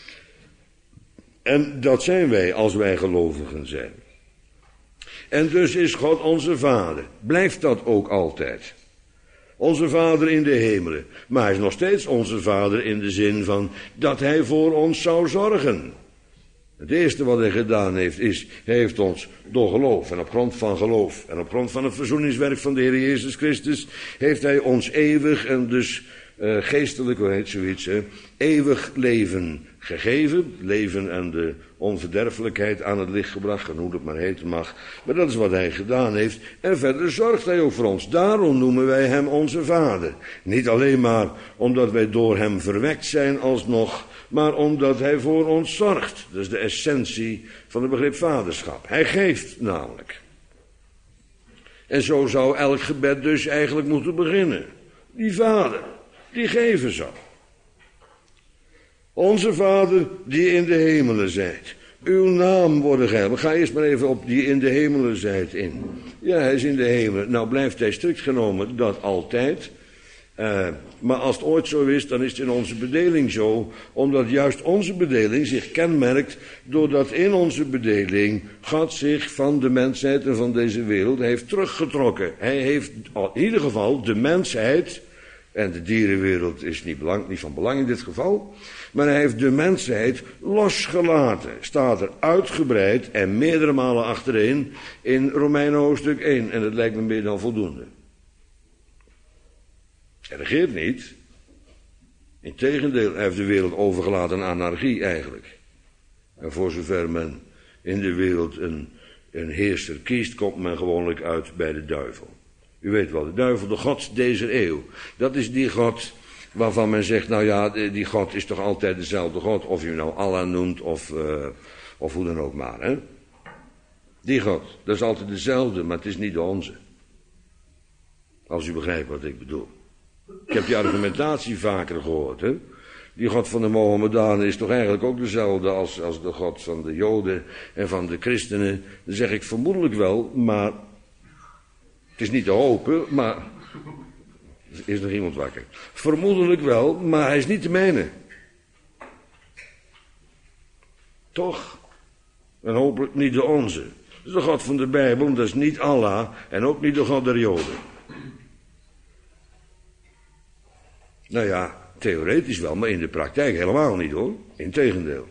En dat zijn wij als wij gelovigen zijn. En dus is God onze Vader. Blijft dat ook altijd. Onze Vader in de hemelen. Maar hij is nog steeds onze Vader in de zin van dat hij voor ons zou zorgen. Het eerste wat hij gedaan heeft is, hij heeft ons door geloof en op grond van geloof en op grond van het verzoeningswerk van de Heer Jezus Christus, heeft hij ons eeuwig en dus geestelijk, hoe heet zoiets, eeuwig leven gegeven. Leven en de onverderfelijkheid aan het licht gebracht, hoe het maar heten mag. Maar dat is wat hij gedaan heeft. En verder zorgt hij ook voor ons. Daarom noemen wij hem onze Vader. Niet alleen maar omdat wij door hem verwekt zijn alsnog, maar omdat hij voor ons zorgt. Dat is de essentie van het begrip vaderschap. Hij geeft namelijk. En zo zou elk gebed dus eigenlijk moeten beginnen. Die Vader, die geven zou. Onze Vader die in de hemelen zijt. Uw naam worden geheiligd. Ga eerst maar even op die in de hemelen zijt in. Ja, hij is in de hemelen. Nou blijft hij strikt genomen dat altijd. Maar als het ooit zo is, dan is het in onze bedeling zo. Omdat juist onze bedeling zich kenmerkt doordat in onze bedeling God zich van de mensheid en van deze wereld heeft teruggetrokken. Hij heeft in ieder geval de mensheid, en de dierenwereld is niet van belang in dit geval, maar hij heeft de mensheid losgelaten. Staat er uitgebreid en meerdere malen achtereen in Romeinen hoofdstuk 1. En dat lijkt me meer dan voldoende. Hij regeert niet. Integendeel, hij heeft de wereld overgelaten aan anarchie eigenlijk. En voor zover men in de wereld een heerser kiest, komt men gewoonlijk uit bij de duivel. U weet wel, de duivel, de god deze eeuw. Dat is die god waarvan men zegt, nou ja, die God is toch altijd dezelfde God. Of je hem nou Allah noemt of hoe dan ook maar. Hè? Die God, dat is altijd dezelfde, maar het is niet de onze. Als u begrijpt wat ik bedoel. Ik heb die argumentatie vaker gehoord. Hè? Die God van de Mohammedanen is toch eigenlijk ook dezelfde als de God van de Joden en van de christenen. Dan zeg ik vermoedelijk wel, maar het is niet te hopen, maar is nog iemand wakker? Vermoedelijk wel, maar hij is niet te menen. Toch? En hopelijk niet de onze. Dat is de God van de Bijbel, dat is niet Allah en ook niet de God der Joden. Nou ja, theoretisch wel, maar in de praktijk helemaal niet hoor. Integendeel.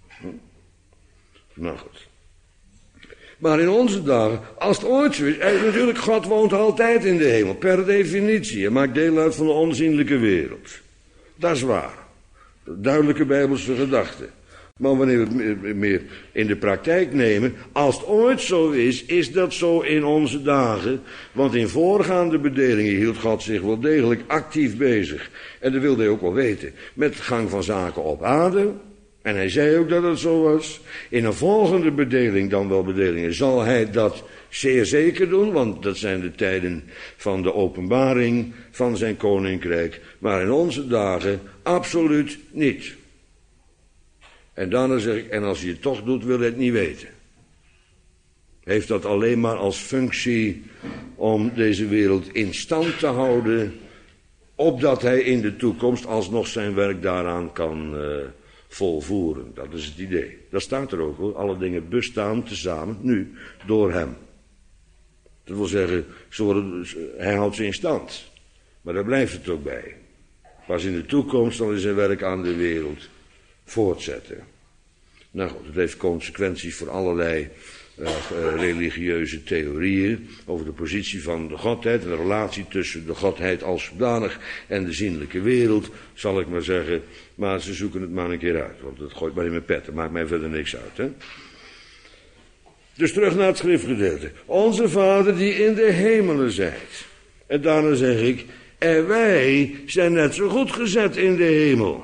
Nou goed. Maar in onze dagen, als het ooit zo is, natuurlijk, God woont altijd in de hemel, per definitie. Hij maakt deel uit van de onzienlijke wereld. Dat is waar. Duidelijke Bijbelse gedachte. Maar wanneer we het meer in de praktijk nemen, als het ooit zo is, is dat zo in onze dagen. Want in voorgaande bedelingen hield God zich wel degelijk actief bezig. En dat wilde hij ook wel weten. Met de gang van zaken op aarde. En hij zei ook dat het zo was. In een volgende bedeling, dan wel bedelingen, zal hij dat zeer zeker doen. Want dat zijn de tijden van de openbaring van zijn koninkrijk. Maar in onze dagen absoluut niet. En daarna zeg ik, en als hij het toch doet, wil hij het niet weten. Heeft dat alleen maar als functie om deze wereld in stand te houden, opdat hij in de toekomst alsnog zijn werk daaraan kan volvoeren. Dat is het idee. Dat staat er ook hoor. Alle dingen bestaan tezamen, nu, door hem. Dat wil zeggen, hij houdt ze in stand. Maar daar blijft het ook bij. Pas in de toekomst zal hij zijn werk aan de wereld voortzetten. Nou goed, het heeft consequenties voor allerlei religieuze theorieën over de positie van de godheid en de relatie tussen de godheid als zodanig en de zienlijke wereld, zal ik maar zeggen. Maar ze zoeken het maar een keer uit, want het gooit maar in mijn pet, dat maakt mij verder niks uit. Hè? Dus terug naar het schriftgedeelte. Onze Vader die in de hemelen zijt. En daarna zeg ik, en wij zijn net zo goed gezet in de hemel.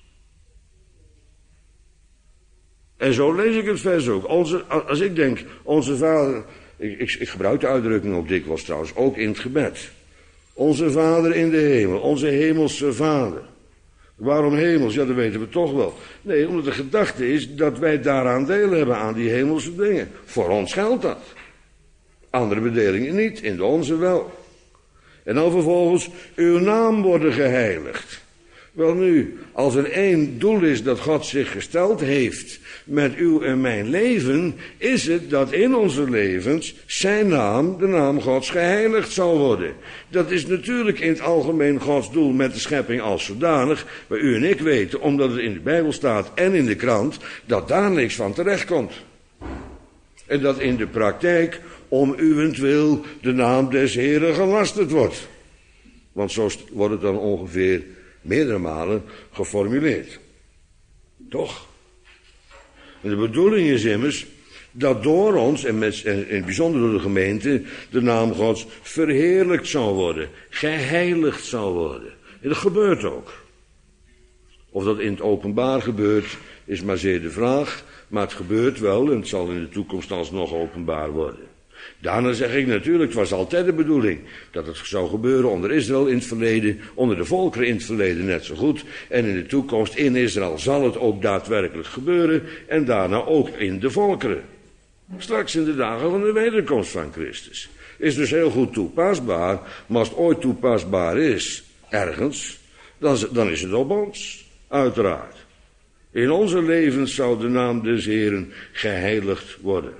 En zo lees ik het vers ook. Als ik denk, onze Vader, ik gebruik de uitdrukking ook dikwijls trouwens, ook in het gebed. Onze Vader in de hemel, onze hemelse Vader. Waarom hemels? Ja, dat weten we toch wel. Nee, omdat de gedachte is dat wij daaraan deel hebben aan die hemelse dingen. Voor ons geldt dat. Andere bedelingen niet, in de onze wel. En dan vervolgens, uw naam worden geheiligd. Wel nu, als er één doel is dat God zich gesteld heeft met uw en mijn leven, is het dat in onze levens zijn naam, de naam Gods, geheiligd zal worden. Dat is natuurlijk in het algemeen Gods doel met de schepping als zodanig, maar u en ik weten, omdat het in de Bijbel staat en in de krant, dat daar niks van terecht komt. En dat in de praktijk om uwentwil de naam des Heren gelasterd wordt. Want zo wordt het dan ongeveer meerdere malen geformuleerd. Toch? En de bedoeling is immers dat door ons, en in het bijzonder door de gemeente, de naam Gods verheerlijkt zal worden, geheiligd zal worden. En dat gebeurt ook. Of dat in het openbaar gebeurt, is maar zeer de vraag, maar het gebeurt wel en het zal in de toekomst alsnog openbaar worden. Daarna zeg ik natuurlijk, het was altijd de bedoeling dat het zou gebeuren onder Israël in het verleden, onder de volkeren in het verleden net zo goed. En in de toekomst in Israël zal het ook daadwerkelijk gebeuren en daarna ook in de volkeren. Straks in de dagen van de wederkomst van Christus. Is dus heel goed toepasbaar, maar als het ooit toepasbaar is, ergens, dan is het op ons, uiteraard. In onze levens zou de naam des Heren geheiligd worden.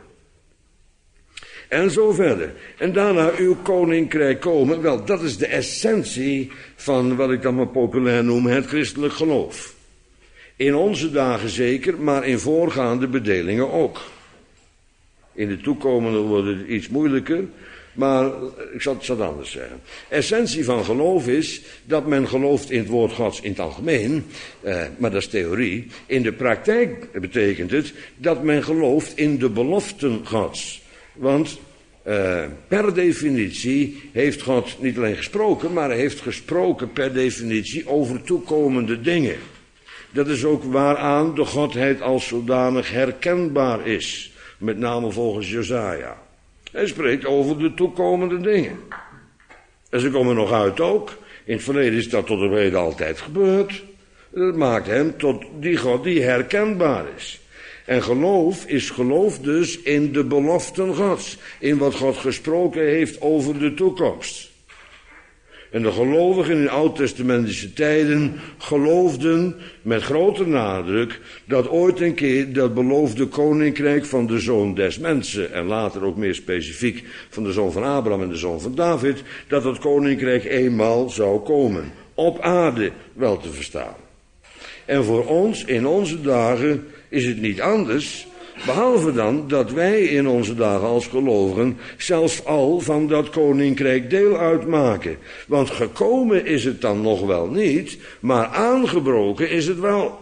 En zo verder. En daarna uw koninkrijk komen. Wel, dat is de essentie van wat ik dan maar populair noem het christelijk geloof. In onze dagen zeker, maar in voorgaande bedelingen ook. In de toekomende wordt het iets moeilijker, maar ik zal het anders zeggen. Essentie van geloof is dat men gelooft in het woord Gods in het algemeen, maar dat is theorie. In de praktijk betekent het dat men gelooft in de beloften Gods. Want per definitie heeft God niet alleen gesproken, maar hij heeft gesproken per definitie over toekomende dingen. Dat is ook waaraan de Godheid als zodanig herkenbaar is. Met name volgens Jesaja. Hij spreekt over de toekomende dingen. En ze komen nog uit ook. In het verleden is dat tot op heden altijd gebeurd. Dat maakt hem tot die God die herkenbaar is. En geloof is geloof dus in de beloften Gods. In wat God gesproken heeft over de toekomst. En de gelovigen in oud-testamentische tijden geloofden met grote nadruk dat ooit een keer dat beloofde koninkrijk van de zoon des mensen, en later ook meer specifiek van de zoon van Abraham en de zoon van David, dat het koninkrijk eenmaal zou komen. op aarde wel te verstaan. En voor ons in onze dagen is het niet anders, behalve dan dat wij in onze dagen als gelovigen zelfs al van dat koninkrijk deel uitmaken. Want gekomen is het dan nog wel niet, maar aangebroken is het wel.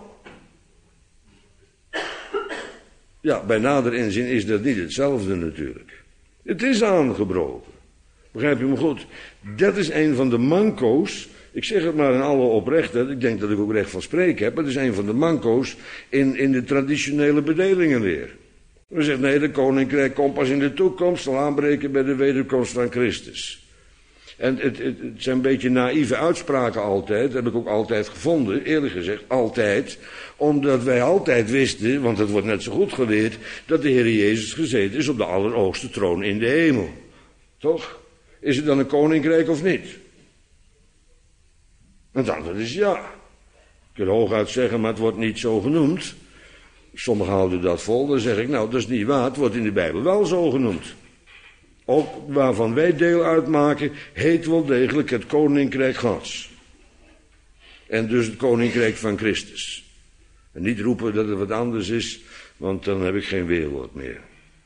Ja, bij nader inzien is dat niet hetzelfde natuurlijk. Het is aangebroken. Begrijp je me goed? Dat is een van de manco's. Ik zeg het maar in alle oprechtheid. Ik denk dat ik ook recht van spreken heb. Maar het is een van de manco's in de traditionele bedelingenleer. We zeggen nee, de koninkrijk komt pas in de toekomst. Zal aanbreken bij de wederkomst van Christus. En het zijn een beetje naïeve uitspraken altijd. Dat heb ik ook altijd gevonden. Eerlijk gezegd, altijd. Omdat wij altijd wisten, want het wordt net zo goed geleerd, dat de Heer Jezus gezeten is op de allerhoogste troon in de hemel. Toch? Is het dan een koninkrijk of niet? En het antwoord is ja. Je kunt hooguit zeggen, maar het wordt niet zo genoemd. Sommigen houden dat vol. Dan zeg ik, nou, dat is niet waar. Het wordt in de Bijbel wel zo genoemd. Ook waarvan wij deel uitmaken, heet wel degelijk het koninkrijk Gods. En dus het koninkrijk van Christus. En niet roepen dat het wat anders is, want dan heb ik geen weerwoord meer.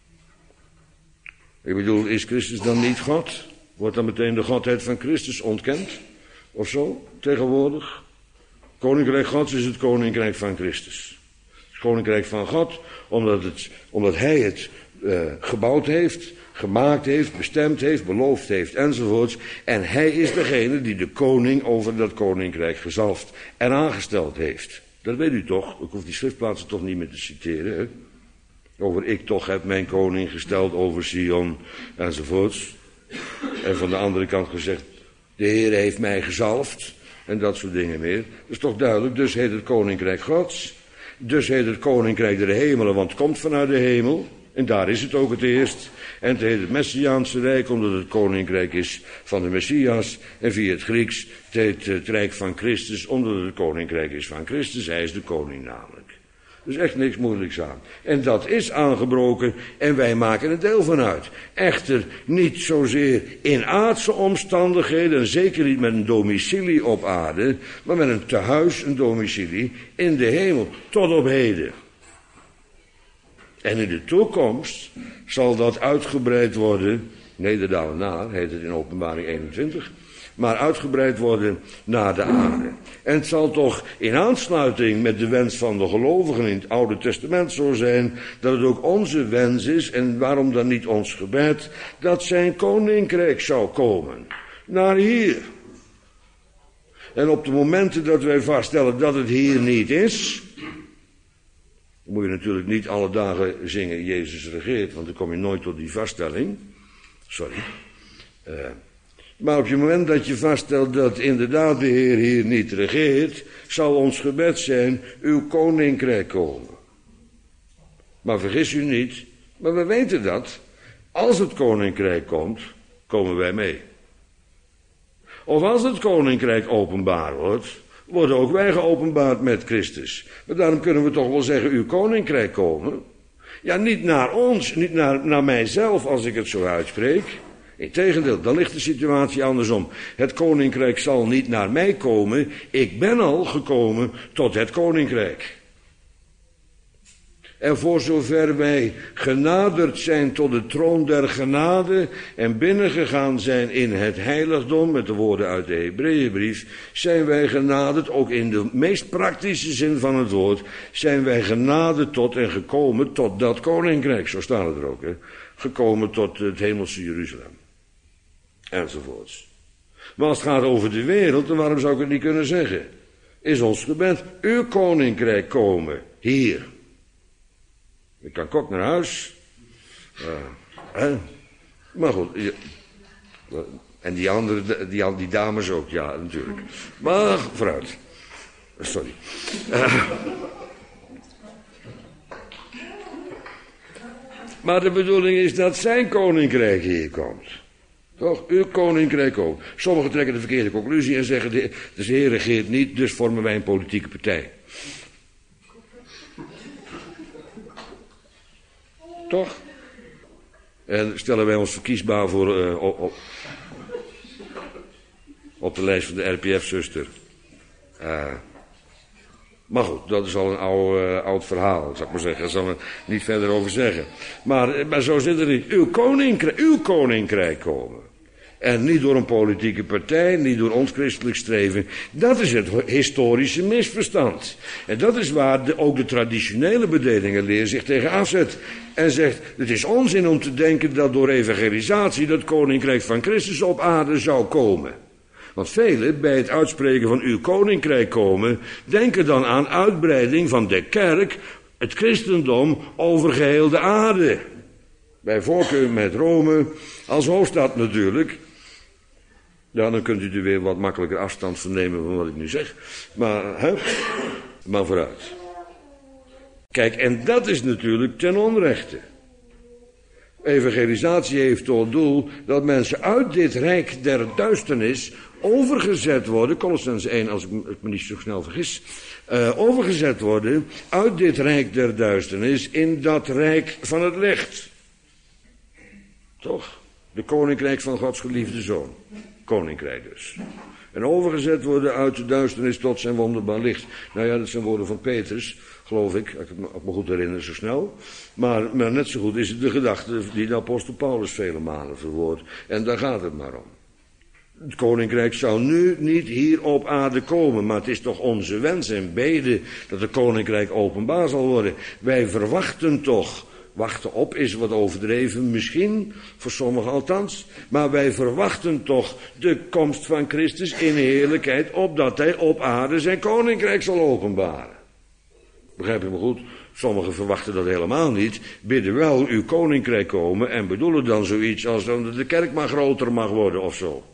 Ik bedoel, is Christus dan niet God? Wordt dan meteen de godheid van Christus ontkend? Of zo, tegenwoordig? Koninkrijk Gods is het koninkrijk van Christus. Het koninkrijk van God, omdat hij het gebouwd heeft, gemaakt heeft, bestemd heeft, beloofd heeft, enzovoorts. En hij is degene die de koning over dat koninkrijk gezalfd en aangesteld heeft. Dat weet u toch? Ik hoef die schriftplaatsen toch niet meer te citeren, hè? Over ik toch heb mijn koning gesteld over Sion, enzovoorts. En van de andere kant gezegd, de Heer heeft mij gezalfd, en dat soort dingen meer. Dat is toch duidelijk, dus heet het koninkrijk Gods. Dus heet het koninkrijk der hemelen, want het komt vanuit de hemel. En daar is het ook het eerst. En het heet het Messiaanse Rijk, omdat het koninkrijk is van de Messias. En via het Grieks het heet het Rijk van Christus, omdat het koninkrijk is van Christus. Hij is de koning namelijk. Dus echt niks moeilijks aan. En dat is aangebroken en wij maken er deel van uit. Echter niet zozeer in aardse omstandigheden, en zeker niet met een domicilie op aarde, maar met een tehuis, een domicilie in de hemel, tot op heden. En in de toekomst zal dat uitgebreid worden, nederdalen naar, heet het in Openbaring 21, maar uitgebreid worden naar de aarde. En het zal toch in aansluiting met de wens van de gelovigen in het Oude Testament zo zijn, dat het ook onze wens is, en waarom dan niet ons gebed, dat zijn koninkrijk zou komen. Naar hier. En op de momenten dat wij vaststellen dat het hier niet is, dan moet je natuurlijk niet alle dagen zingen Jezus regeert, want dan kom je nooit tot die vaststelling. Sorry. Maar op het moment dat je vaststelt dat inderdaad de Heer hier niet regeert, zal ons gebed zijn, uw koninkrijk komen. Maar vergis u niet, maar we weten dat, als het koninkrijk komt, komen wij mee. Of als het koninkrijk openbaar wordt, worden ook wij geopenbaard met Christus. Maar daarom kunnen we toch wel zeggen, uw koninkrijk komen. Ja, niet naar ons, niet naar mijzelf als ik het zo uitspreek. Integendeel, dan ligt de situatie andersom. Het koninkrijk zal niet naar mij komen. Ik ben al gekomen tot het koninkrijk. En voor zover wij genaderd zijn tot de troon der genade en binnengegaan zijn in het heiligdom, met de woorden uit de Hebreeënbrief, zijn wij genaderd, ook in de meest praktische zin van het woord, zijn wij genaderd tot en gekomen tot dat koninkrijk. Zo staat het er ook, hè? Gekomen tot het hemelse Jeruzalem. Enzovoorts. Maar als het gaat over de wereld, dan waarom zou ik het niet kunnen zeggen? Is ons gebed, uw koninkrijk komen, hier. Ik kan kok naar huis. Maar goed. En die andere, die dames ook, ja, natuurlijk. Maar vooruit. Sorry. Maar de bedoeling is dat zijn koninkrijk hier komt. Toch? Uw koninkrijk ook. Sommigen trekken de verkeerde conclusie en zeggen, de Heer regeert niet, dus vormen wij een politieke partij. Toch? En stellen wij ons verkiesbaar voor op de lijst van de RPF-zuster. Maar goed, dat is al een oud verhaal, zou ik maar zeggen. Daar zal ik niet verder over zeggen. Maar zo zit er niet. Uw koninkrijk komen. En niet door een politieke partij, niet door ons christelijk streven. Dat is het historische misverstand. En dat is waar ook de traditionele bedelingenleer zich tegen afzet. En zegt, het is onzin om te denken dat door evangelisatie dat koninkrijk van Christus op aarde zou komen. Want velen, bij het uitspreken van uw koninkrijk komen, denken dan aan uitbreiding van de kerk, het christendom, over geheel de aarde. Bij voorkeur met Rome als hoofdstad natuurlijk. Ja, dan kunt u er weer wat makkelijker afstand van nemen van wat ik nu zeg. Maar vooruit. Kijk, en dat is natuurlijk ten onrechte. Evangelisatie heeft tot doel dat mensen uit dit rijk der duisternis overgezet worden, Kolossenzen 1 als ik me niet zo snel vergis, overgezet worden uit dit rijk der duisternis in dat rijk van het licht. Toch? De koninkrijk van Gods geliefde zoon. Koninkrijk dus. En overgezet worden uit de duisternis tot zijn wonderbaar licht. Nou ja, dat zijn woorden van Petrus, geloof ik, als ik me goed herinner zo snel. Maar net zo goed is het de gedachte die de apostel Paulus vele malen verwoordt. En daar gaat het maar om. Het koninkrijk zou nu niet hier op aarde komen, maar het is toch onze wens en bede dat het koninkrijk openbaar zal worden. Wij verwachten toch. Wachten op is wat overdreven, misschien, voor sommigen althans. Maar wij verwachten toch de komst van Christus in heerlijkheid, opdat hij op aarde zijn koninkrijk zal openbaren. Begrijp je me goed? Sommigen verwachten dat helemaal niet, bidden wel uw koninkrijk komen en bedoelen dan zoiets als dat de kerk maar groter mag worden of zo.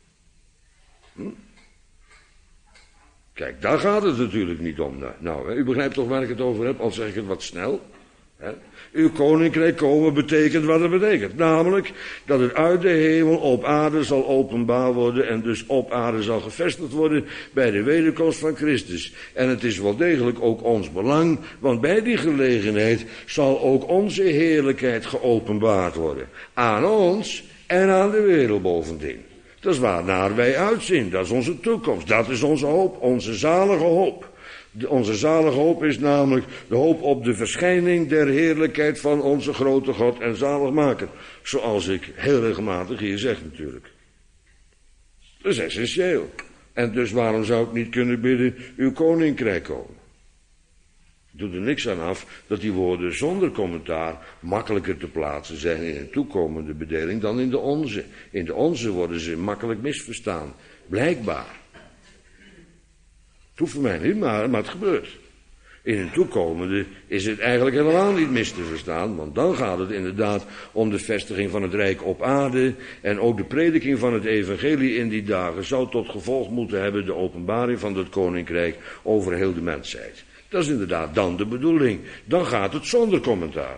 Kijk, daar gaat het natuurlijk niet om. Nou, u begrijpt toch waar ik het over heb, al zeg ik het wat snel. Hè? Uw koninkrijk komen betekent wat het betekent. Namelijk dat het uit de hemel op aarde zal openbaar worden en dus op aarde zal gevestigd worden bij de wederkomst van Christus. En het is wel degelijk ook ons belang, want bij die gelegenheid zal ook onze heerlijkheid geopenbaard worden. Aan ons en aan de wereld bovendien. Dat is waarnaar wij uitzien, dat is onze toekomst, dat is onze hoop, onze zalige hoop. Onze zalige hoop is namelijk de hoop op de verschijning der heerlijkheid van onze grote God en zaligmaker. Zoals ik heel regelmatig hier zeg natuurlijk. Dat is essentieel. En dus waarom zou ik niet kunnen bidden, uw koninkrijk komen? Doe er niks aan af dat die woorden zonder commentaar makkelijker te plaatsen zijn in een toekomende bedeling dan in de onze. In de onze worden ze makkelijk misverstaan. Blijkbaar. Het hoeft voor mij niet, maar het gebeurt. In een toekomende is het eigenlijk helemaal niet mis te verstaan, want dan gaat het inderdaad om de vestiging van het rijk op aarde en ook de prediking van het evangelie in die dagen zou tot gevolg moeten hebben de openbaring van het koninkrijk over heel de mensheid. Dat is inderdaad dan de bedoeling. Dan gaat het zonder commentaar.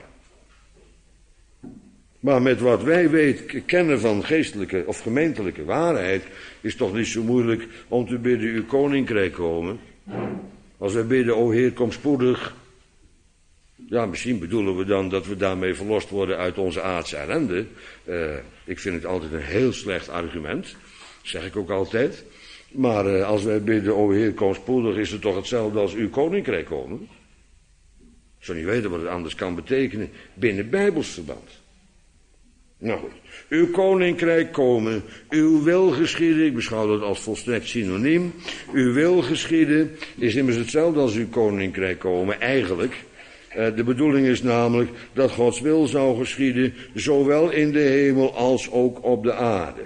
Maar met wat wij kennen van geestelijke of gemeentelijke waarheid, is toch niet zo moeilijk om te bidden, uw koninkrijk komen. Als wij bidden, o Heer, kom spoedig. Ja, misschien bedoelen we dan dat we daarmee verlost worden uit onze aardse ellende. Ik vind het altijd een heel slecht argument. Zeg ik ook altijd. Maar als wij bidden, o Heer, kom spoedig, is het toch hetzelfde als uw koninkrijk komen. Ik zou niet weten wat het anders kan betekenen binnen Bijbels verband. Nou goed, uw koninkrijk komen, uw wil geschieden, ik beschouw dat als volstrekt synoniem. Uw wil geschieden is immers hetzelfde als uw koninkrijk komen, eigenlijk. De bedoeling is namelijk dat Gods wil zou geschieden, zowel in de hemel als ook op de aarde.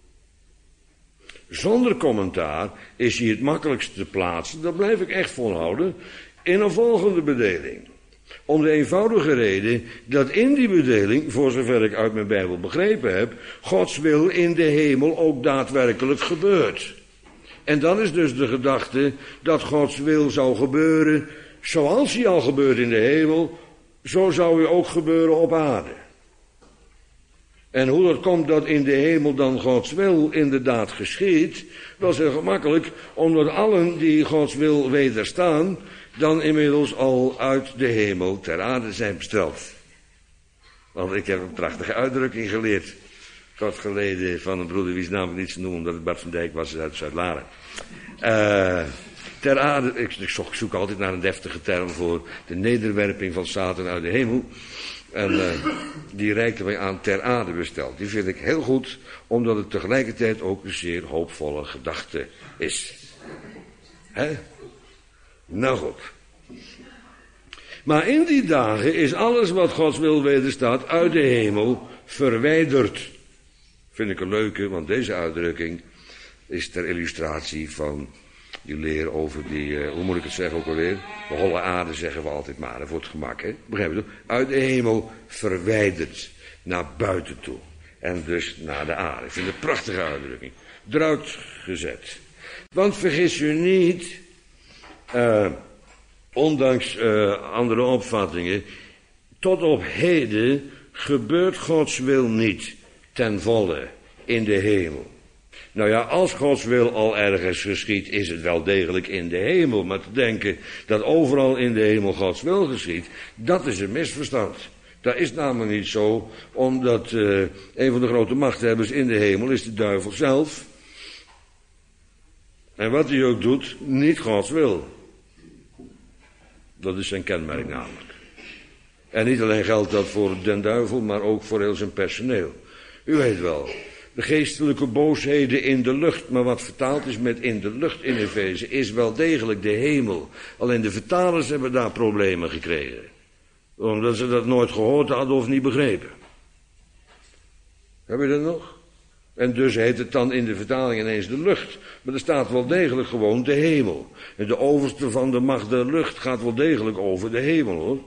Zonder commentaar is hier het makkelijkst te plaatsen, dat blijf ik echt volhouden, in een volgende bedeling. Om de eenvoudige reden dat in die bedeling, voor zover ik uit mijn Bijbel begrepen heb, Gods wil in de hemel ook daadwerkelijk gebeurt. En dan is dus de gedachte dat Gods wil zou gebeuren, zoals hij al gebeurt in de hemel, zo zou hij ook gebeuren op aarde. En hoe dat komt dat in de hemel dan Gods wil inderdaad geschiedt, dat is heel gemakkelijk, omdat allen die Gods wil wederstaan, dan inmiddels al uit de hemel ter aarde zijn besteld. Want ik heb een prachtige uitdrukking geleerd, kort geleden, van een broeder wie's naam ik niet te noemen, omdat het Bart van Dijk was uit Zuid-Laren. ter aarde, ik zoek altijd naar een deftige term voor de nederwerping van Satan uit de hemel. En die reikte mij aan ter aarde besteld. Die vind ik heel goed, omdat het tegelijkertijd ook een zeer hoopvolle gedachte is. Hè? Nou goed. Maar in die dagen is alles wat Gods wil wederstaat uit de hemel verwijderd. Vind ik een leuke, want deze uitdrukking is ter illustratie van die leer over die, hoe moet ik het zeggen ook alweer? De holle aarde zeggen we altijd maar, voor het gemak, hè? Begrijp je toch? Uit de hemel verwijderd, naar buiten toe. En dus naar de aarde. Ik vind het een prachtige uitdrukking. Eruit gezet. Want vergis u niet, ondanks andere opvattingen, tot op heden gebeurt Gods wil niet ten volle in de hemel. Nou ja, als Gods wil al ergens geschiet, is het wel degelijk in de hemel. Maar te denken dat overal in de hemel Gods wil geschiet, dat is een misverstand. Dat is namelijk niet zo, omdat een van de grote machthebbers in de hemel is de duivel zelf. En wat hij ook doet, niet Gods wil. Dat is zijn kenmerk namelijk. En niet alleen geldt dat voor den duivel, maar ook voor heel zijn personeel. U weet wel, de geestelijke boosheden in de lucht, maar wat vertaald is met in de lucht in Efeze, is wel degelijk de hemel. Alleen de vertalers hebben daar problemen gekregen. Omdat ze dat nooit gehoord hadden of niet begrepen. Heb je dat nog? En dus heet het dan in de vertaling ineens de lucht. Maar er staat wel degelijk gewoon de hemel. En de overste van de macht der lucht gaat wel degelijk over de hemel, hoor.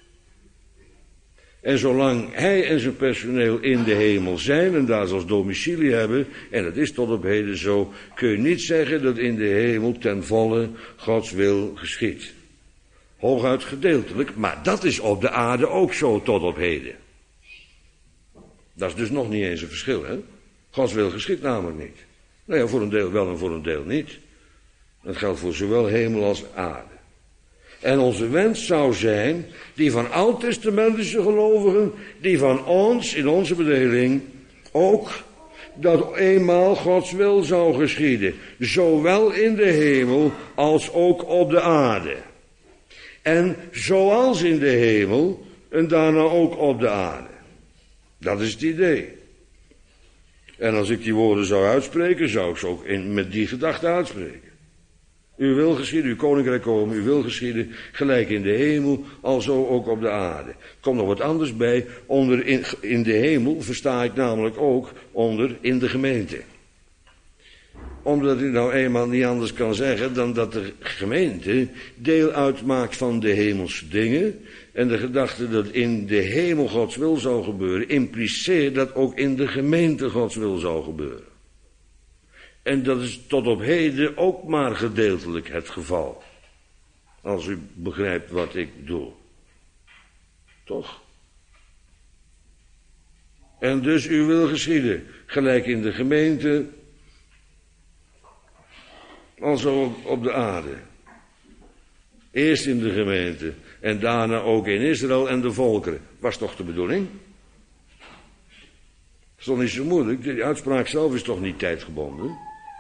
En zolang hij en zijn personeel in de hemel zijn en daar als domicilie hebben, en dat is tot op heden zo, kun je niet zeggen dat in de hemel ten volle Gods wil geschiet. Hooguit gedeeltelijk, maar dat is op de aarde ook zo tot op heden. Dat is dus nog niet eens een verschil, hè? Gods wil geschiet namelijk niet. Nou ja, voor een deel wel en voor een deel niet. Dat geldt voor zowel hemel als aarde. En onze wens zou zijn, die van oud-testamentische gelovigen, die van ons, in onze bedeling, ook, dat eenmaal Gods wil zou geschieden. Zowel in de hemel als ook op de aarde. En zoals in de hemel, en daarna ook op de aarde. Dat is het idee. En als ik die woorden zou uitspreken, zou ik ze ook met die gedachte uitspreken. U wil geschieden, uw koninkrijk komen, u wil geschieden, gelijk in de hemel, alzo ook op de aarde. Er komt nog wat anders bij, onder in de hemel versta ik namelijk ook onder in de gemeente. Omdat u nou eenmaal niet anders kan zeggen dan dat de gemeente deel uitmaakt van de hemelse dingen. En de gedachte dat in de hemel Gods wil zou gebeuren, impliceert dat ook in de gemeente Gods wil zou gebeuren. En dat is tot op heden ook maar gedeeltelijk het geval. Als u begrijpt wat ik doe. Toch? En dus u wil geschieden, gelijk in de gemeente, als ook op de aarde. Eerst in de gemeente en daarna ook in Israël en de volkeren. Was toch de bedoeling? Dat is toch niet zo moeilijk? Die uitspraak zelf is toch niet tijdgebonden?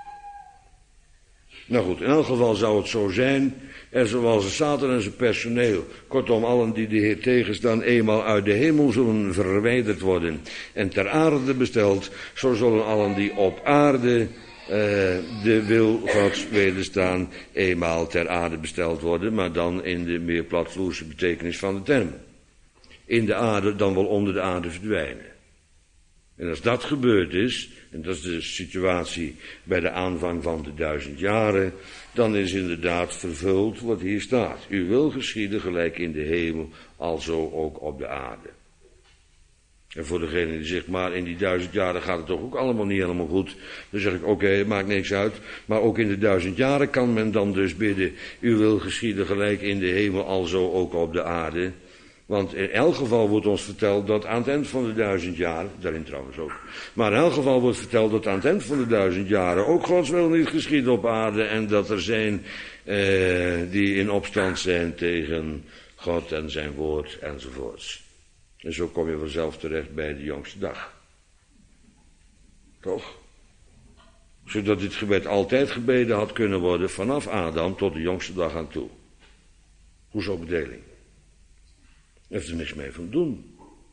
Nou goed, in elk geval zou het zo zijn, en zoals Satan en zijn personeel, kortom allen die de Heer tegenstaan, eenmaal uit de hemel zullen verwijderd worden en ter aarde besteld, zo zullen allen die op aarde de wil Gods wederstaan, eenmaal ter aarde besteld worden, maar dan in de meer platvloerse betekenis van de term. In de aarde, dan wel onder de aarde verdwijnen. En als dat gebeurd is, en dat is de situatie bij de aanvang van de 1000 jaren, dan is inderdaad vervuld wat hier staat. U wil geschieden gelijk in de hemel, alzo ook op de aarde. En voor degene die zegt, maar in die 1000 jaren gaat het toch ook allemaal niet helemaal goed. Dan zeg ik, oké, maakt niks uit. Maar ook in de 1000 jaren kan men dan dus bidden, u wil geschieden gelijk in de hemel, alzo ook op de aarde. Want in elk geval wordt ons verteld dat aan het eind van de 1000 jaren, daarin trouwens ook, maar in elk geval wordt verteld dat aan het eind van de 1000 jaren ook Gods wil niet geschieden op aarde en dat er zijn die in opstand zijn tegen God en zijn woord enzovoorts. En zo kom je vanzelf terecht bij de jongste dag. Toch? Zodat dit gebed altijd gebeden had kunnen worden vanaf Adam tot de jongste dag aan toe. Hoezo bedeling? Heeft er niks mee van doen.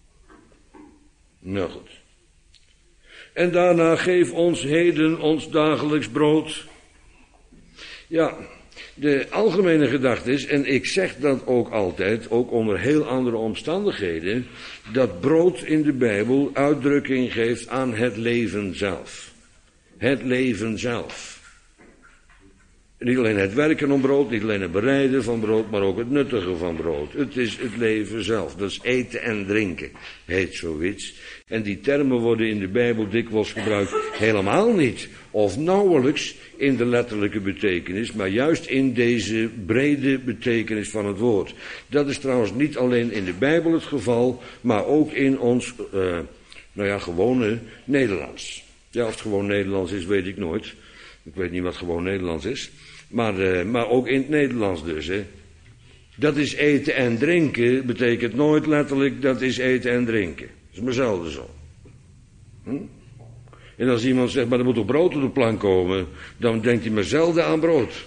Nou goed. En daarna geef ons heden ons dagelijks brood. Ja, de algemene gedachte is, en ik zeg dat ook altijd, ook onder heel andere omstandigheden, dat brood in de Bijbel uitdrukking geeft aan het leven zelf. Het leven zelf. Niet alleen het werken om brood, niet alleen het bereiden van brood, maar ook het nuttigen van brood. Het is het leven zelf. Dat is eten en drinken, heet zoiets. En die termen worden in de Bijbel dikwijls gebruikt helemaal niet, of nauwelijks in de letterlijke betekenis, maar juist in deze brede betekenis van het woord. Dat is trouwens niet alleen in de Bijbel het geval, maar ook in ons, gewone Nederlands. Ja, of het gewoon Nederlands is, weet ik nooit. Ik weet niet wat gewoon Nederlands is. Maar ook in het Nederlands dus, hè. Dat is eten en drinken, betekent nooit letterlijk dat is eten en drinken. Dat is maar zelden zo. En als iemand zegt, maar er moet toch brood op de plank komen, dan denkt hij maar zelden aan brood.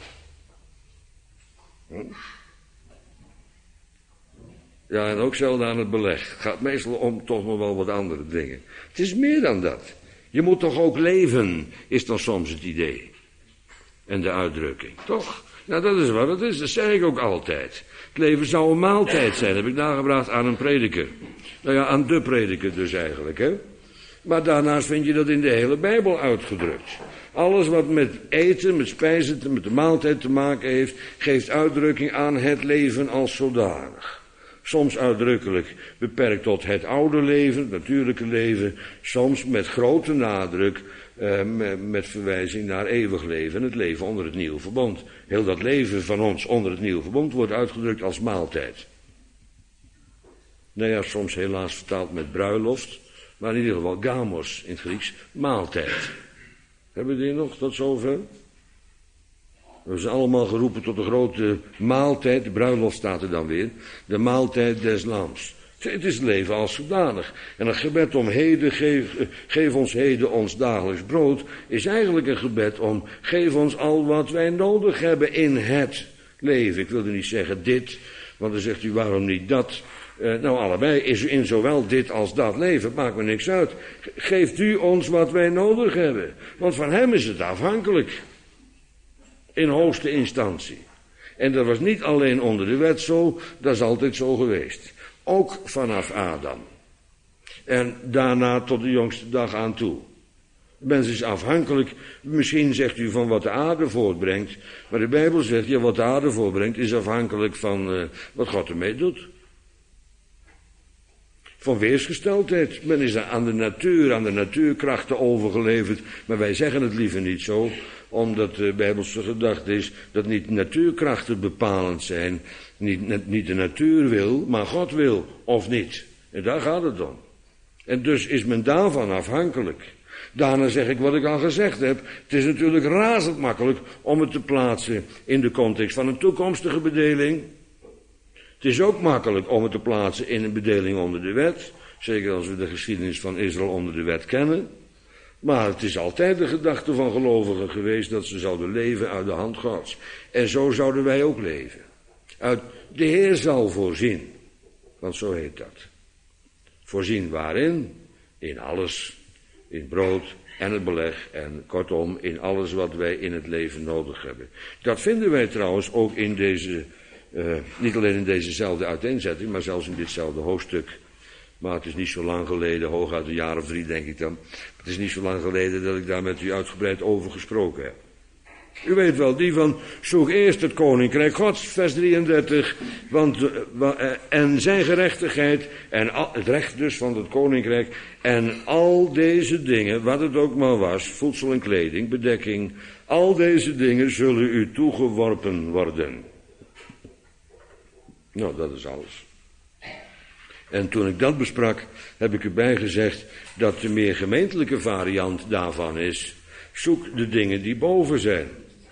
Ja, en ook zelden aan het beleg. Het gaat meestal om toch nog wel wat andere dingen. Het is meer dan dat. Je moet toch ook leven, is dan soms het idee. En de uitdrukking, toch? Nou, dat is wat het is, dat zeg ik ook altijd. Het leven zou een maaltijd zijn, heb ik nagebracht aan een prediker. Nou ja, aan de prediker dus eigenlijk, hè. Maar daarnaast vind je dat in de hele Bijbel uitgedrukt. Alles wat met eten, met spijzen, met de maaltijd te maken heeft, geeft uitdrukking aan het leven als zodanig. Soms uitdrukkelijk beperkt tot het oude leven, het natuurlijke leven. Soms met grote nadruk, met verwijzing naar eeuwig leven. Het leven onder het nieuwe verbond. Heel dat leven van ons onder het nieuwe verbond wordt uitgedrukt als maaltijd. Nou ja, soms helaas vertaald met bruiloft. Maar in ieder geval gamos in het Grieks, maaltijd. Hebben die nog tot zover? We zijn allemaal geroepen tot de grote maaltijd, de bruiloft staat er dan weer, de maaltijd des lams. Het is het leven als zodanig. En een gebed om heden, geef ons heden ons dagelijks brood, is eigenlijk een gebed om, geef ons al wat wij nodig hebben in het leven. Ik wilde niet zeggen dit, want dan zegt u waarom niet dat. Nou, allebei is in zowel dit als dat leven, het maakt me niks uit. Geeft u ons wat wij nodig hebben, want van hem is het afhankelijk. In hoogste instantie. En dat was niet alleen onder de wet zo, dat is altijd zo geweest. Ook vanaf Adam. En daarna tot de jongste dag aan toe. De mens is afhankelijk, misschien zegt u van wat de aarde voortbrengt, maar de Bijbel zegt, ja, wat de aarde voortbrengt is afhankelijk van wat God ermee doet. Van weersgesteldheid. Men is aan de natuurkrachten overgeleverd, maar wij zeggen het liever niet zo, omdat de Bijbelse gedachte is dat niet natuurkrachten bepalend zijn, niet de natuur wil, maar God wil, of niet. En daar gaat het om. En dus is men daarvan afhankelijk. Daarna zeg ik wat ik al gezegd heb. Het is natuurlijk razend makkelijk om het te plaatsen in de context van een toekomstige bedeling. Het is ook makkelijk om het te plaatsen in een bedeling onder de wet. Zeker als we de geschiedenis van Israël onder de wet kennen. Maar het is altijd de gedachte van gelovigen geweest dat ze zouden leven uit de hand Gods. En zo zouden wij ook leven. De Heer zal voorzien. Want zo heet dat. Voorzien waarin? In alles. In brood en het beleg. En kortom in alles wat wij in het leven nodig hebben. Dat vinden wij trouwens ook in deze, niet alleen in dezezelfde uiteenzetting, maar zelfs in ditzelfde hoofdstuk. Maar het is niet zo lang geleden, hooguit een jaar of 3 denk ik dan. Het is niet zo lang geleden dat ik daar met u uitgebreid over gesproken heb. U weet wel, die van, zoek eerst het koninkrijk Gods, vers 33, en zijn gerechtigheid, en het recht dus van het koninkrijk, en al deze dingen, wat het ook maar was, voedsel en kleding, bedekking, al deze dingen zullen u toegeworpen worden. Nou, dat is alles. En toen ik dat besprak, heb ik erbij gezegd dat de meer gemeentelijke variant daarvan is, zoek de dingen die boven zijn.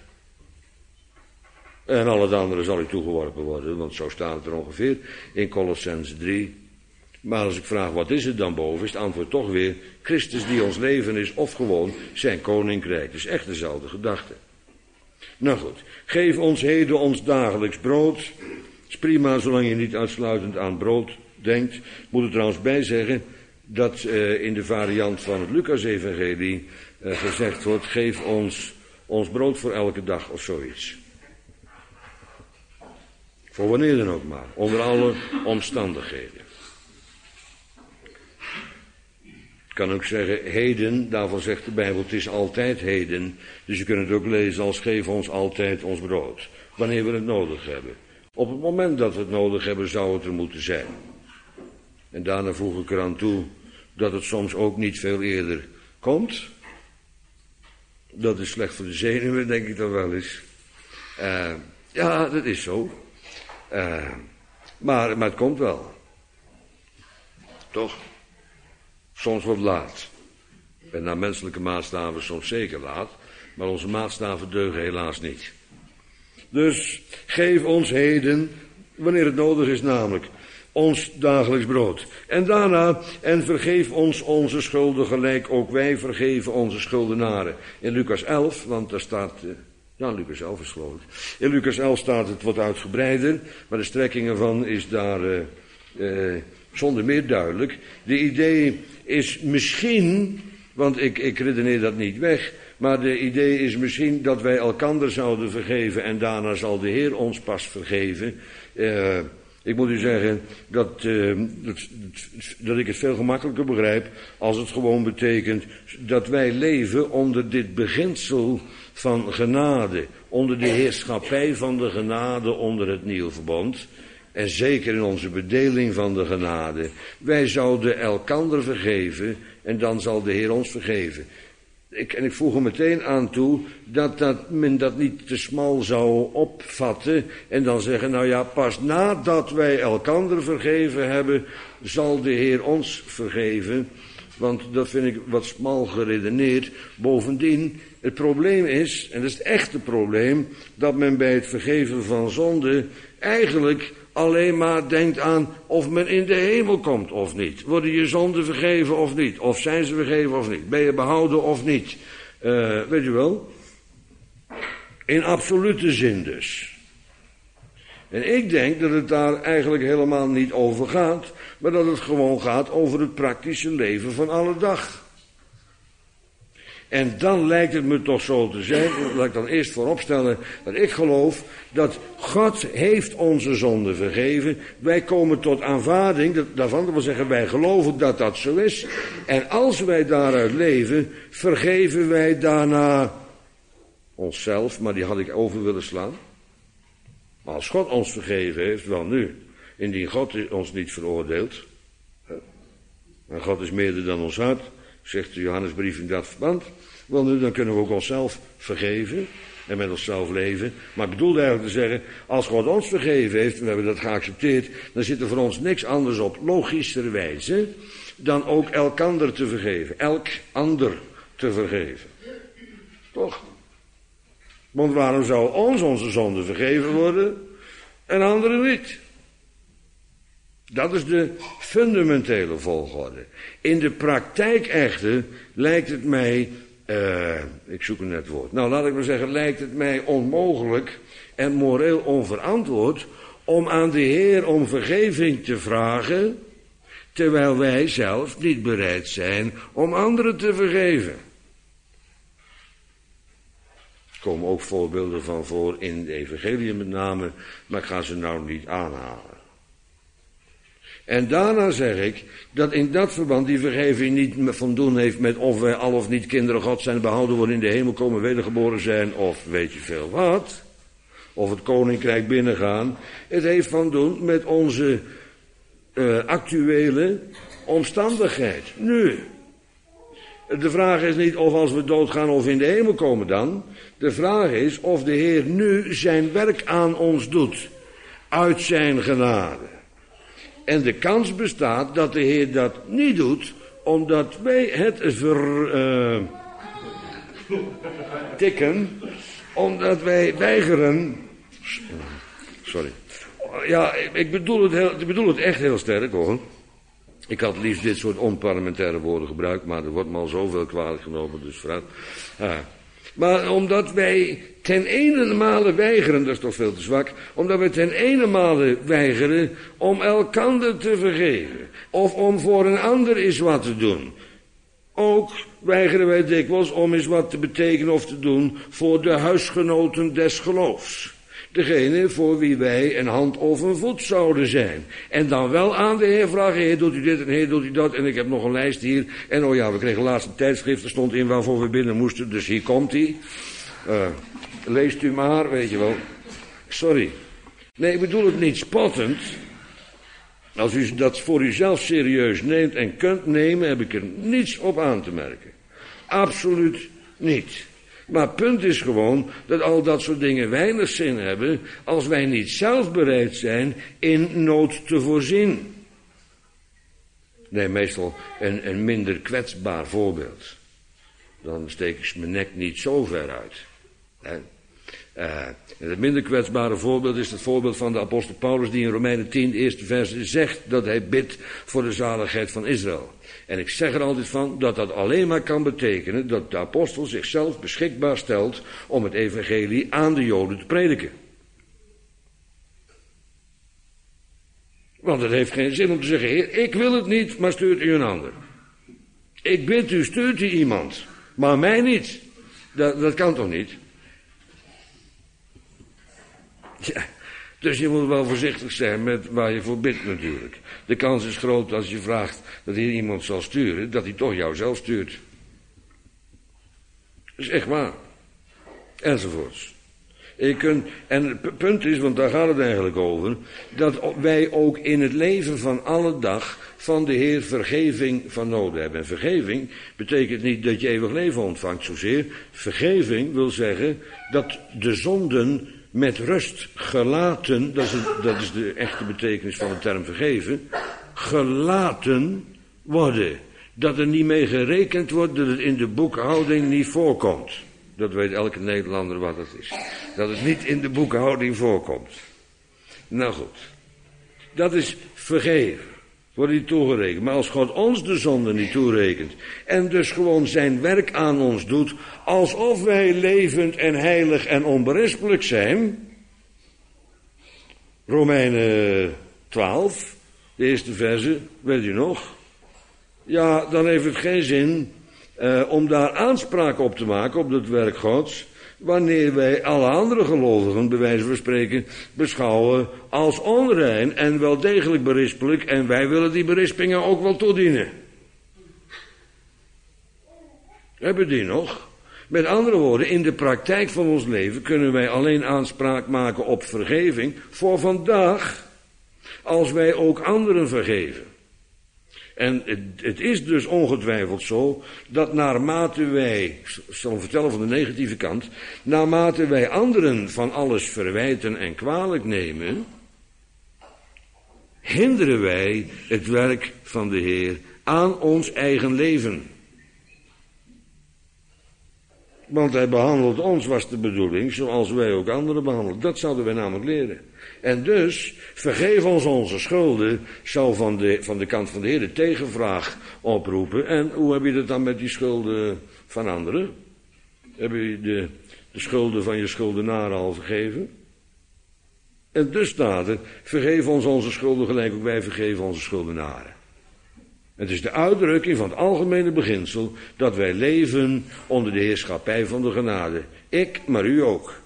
En al het andere zal u toegeworpen worden, want zo staat het er ongeveer in Kolossenzen 3. Maar als ik vraag wat is het dan boven, is het antwoord toch weer Christus die ons leven is of gewoon zijn koninkrijk. Dus echt dezelfde gedachte. Nou goed, geef ons heden ons dagelijks brood. Dat is prima zolang je niet uitsluitend aan brood denkt. Ik moet er trouwens bij zeggen dat in de variant van het Lucas-evangelie gezegd wordt, geef ons brood voor elke dag of zoiets. Voor wanneer dan ook maar, onder alle omstandigheden. Ik kan ook zeggen heden, daarvan zegt de Bijbel, het is altijd heden. Dus je kunt het ook lezen als geef ons altijd ons brood. Wanneer we het nodig hebben. Op het moment dat we het nodig hebben, zou het er moeten zijn. En daarna voeg ik eraan toe dat het soms ook niet veel eerder komt. Dat is slecht voor de zenuwen, denk ik dan wel eens. Ja, dat is zo. Maar het komt wel. Toch? Soms wat laat. En naar menselijke maatstaven soms zeker laat. Maar onze maatstaven deugen helaas niet. Dus geef ons heden, wanneer het nodig is namelijk, ons dagelijks brood. En daarna, en vergeef ons onze schulden gelijk ook wij vergeven onze schuldenaren. In Lucas 11, want daar staat, Lucas 11 is geloof ik. In Lucas 11 staat het wat uitgebreider, maar de strekking ervan is daar zonder meer duidelijk. De idee is misschien, want ik redeneer dat niet weg, maar de idee is misschien dat wij elkander zouden vergeven en daarna zal de Heer ons pas vergeven. Ik moet u zeggen dat ik het veel gemakkelijker begrijp als het gewoon betekent dat wij leven onder dit beginsel van genade, onder de heerschappij van de genade onder het nieuwe verbond. En zeker in onze bedeling van de genade. Wij zouden elkander vergeven en dan zal de Heer ons vergeven. Ik voeg er meteen aan toe dat men dat niet te smal zou opvatten en dan zeggen, nou ja, pas nadat wij elkander vergeven hebben, zal de Heer ons vergeven. Want dat vind ik wat smal geredeneerd. Bovendien, het probleem is, en dat is het echte probleem, dat men bij het vergeven van zonde eigenlijk alleen maar denkt aan of men in de hemel komt of niet. Worden je zonden vergeven of niet? Of zijn ze vergeven of niet? Ben je behouden of niet? Weet je wel? In absolute zin dus. En ik denk dat het daar eigenlijk helemaal niet over gaat, maar dat het gewoon gaat over het praktische leven van alle dag. En dan lijkt het me toch zo te zijn, laat ik dan eerst vooropstellen, dat ik geloof dat God heeft onze zonde vergeven. Wij komen tot aanvaarding daarvan, dat wil zeggen wij geloven dat dat zo is. En als wij daaruit leven, vergeven wij daarna onszelf, maar die had ik over willen slaan. Maar als God ons vergeven heeft, wel nu, indien God ons niet veroordeelt, en God is meerder dan ons hart, zegt de Johannesbrief in dat verband, wel nu, dan kunnen we ook onszelf vergeven en met onszelf leven. Maar ik bedoelde eigenlijk te zeggen, als God ons vergeven heeft, en we hebben dat geaccepteerd, dan zit er voor ons niks anders op, logischerwijze, dan ook elkander te vergeven. Elk ander te vergeven. Toch? Want waarom zou ons onze zonde vergeven worden en anderen niet? Dat is de fundamentele volgorde. In de praktijk echter lijkt het mij, ik zoek een net woord. Nou, laat ik maar zeggen, lijkt het mij onmogelijk en moreel onverantwoord om aan de Heer om vergeving te vragen, terwijl wij zelf niet bereid zijn om anderen te vergeven. Er komen ook voorbeelden van voor in de evangelie met name, maar ik ga ze nou niet aanhalen. En daarna zeg ik dat in dat verband die vergeving niet van doen heeft met of wij al of niet kinderen God zijn, behouden worden in de hemel, komen, wedergeboren zijn of weet je veel wat. Of het koninkrijk binnengaan. Het heeft van doen met onze actuele omstandigheid. Nu. De vraag is niet of als we doodgaan of in de hemel komen dan. De vraag is of de Heer nu zijn werk aan ons doet. Uit zijn genade. En de kans bestaat dat de Heer dat niet doet, omdat wij het tikken, omdat wij weigeren. Sorry. Ja, ik bedoel het echt heel sterk hoor. Ik had liefst dit soort onparlementaire woorden gebruikt, maar er wordt me al zoveel kwalijk genomen, dus vooruit. Maar omdat wij ten ene male weigeren, dat is toch veel te zwak, omdat wij ten ene male weigeren om elkander te vergeven, of om voor een ander eens wat te doen. Ook weigeren wij dikwijls om eens wat te betekenen of te doen voor de huisgenoten des geloofs. Degene voor wie wij een hand of een voet zouden zijn. En dan wel aan de Heer vragen, Heer doet u dit en Heer doet u dat. En ik heb nog een lijst hier. En oh ja, we kregen laatst een tijdschrift, er stond in waarvoor we binnen moesten. Dus hier komt hij. Leest u maar, weet je wel. Sorry. Nee, ik bedoel het niet spottend. Als u dat voor uzelf serieus neemt en kunt nemen, heb ik er niets op aan te merken. Absoluut niet. Maar het punt is gewoon dat al dat soort dingen weinig zin hebben als wij niet zelf bereid zijn in nood te voorzien. Nee, meestal een minder kwetsbaar voorbeeld. Dan steek ik mijn nek niet zo ver uit. En het minder kwetsbare voorbeeld is het voorbeeld van de apostel Paulus die in Romeinen 10, eerste vers zegt dat hij bidt voor de zaligheid van Israël. En ik zeg er altijd van dat dat alleen maar kan betekenen dat de apostel zichzelf beschikbaar stelt om het evangelie aan de Joden te prediken. Want het heeft geen zin om te zeggen, Heer, ik wil het niet, maar stuurt u een ander. Ik bid u, stuurt u iemand, maar mij niet. Dat kan toch niet? Ja, dus je moet wel voorzichtig zijn met waar je voor bidt natuurlijk. De kans is groot als je vraagt dat hier iemand zal sturen, dat hij toch jou zelf stuurt. Dat is echt waar. Enzovoorts. En het punt is, want daar gaat het eigenlijk over, dat wij ook in het leven van alle dag van de Heer vergeving van nodig hebben. En vergeving betekent niet dat je eeuwig leven ontvangt zozeer. Vergeving wil zeggen dat de zonden met rust gelaten, dat is de echte betekenis van de term vergeven, gelaten worden. Dat er niet mee gerekend wordt, dat het in de boekhouding niet voorkomt. Dat weet elke Nederlander wat het is. Dat het niet in de boekhouding voorkomt. Nou goed, dat is vergeven. Wordt niet toegerekend. Maar als God ons de zonde niet toerekent en dus gewoon zijn werk aan ons doet, alsof wij levend en heilig en onberispelijk zijn. Romeinen 12, de eerste verse, weet u nog? Ja, dan heeft het geen zin om daar aanspraak op te maken, op dat werk Gods, wanneer wij alle andere gelovigen, bij wijze van spreken, beschouwen als onrein en wel degelijk berispelijk, en wij willen die berispingen ook wel toedienen. Hebben die nog? Met andere woorden, in de praktijk van ons leven kunnen wij alleen aanspraak maken op vergeving voor vandaag, als wij ook anderen vergeven. En het is dus ongetwijfeld zo dat naarmate wij, ik zal vertellen van de negatieve kant, naarmate wij anderen van alles verwijten en kwalijk nemen, hinderen wij het werk van de Heer aan ons eigen leven. Want hij behandelt ons, was de bedoeling, zoals wij ook anderen behandelen. Dat zouden wij namelijk leren. En dus, vergeef ons onze schulden, zou van de kant van de Heer de tegenvraag oproepen. En hoe heb je dat dan met die schulden van anderen? Heb je de schulden van je schuldenaren al vergeven? En dus staat er, vergeef ons onze schulden gelijk ook wij vergeven onze schuldenaren. Het is de uitdrukking van het algemene beginsel dat wij leven onder de heerschappij van de genade. Ik, maar u ook.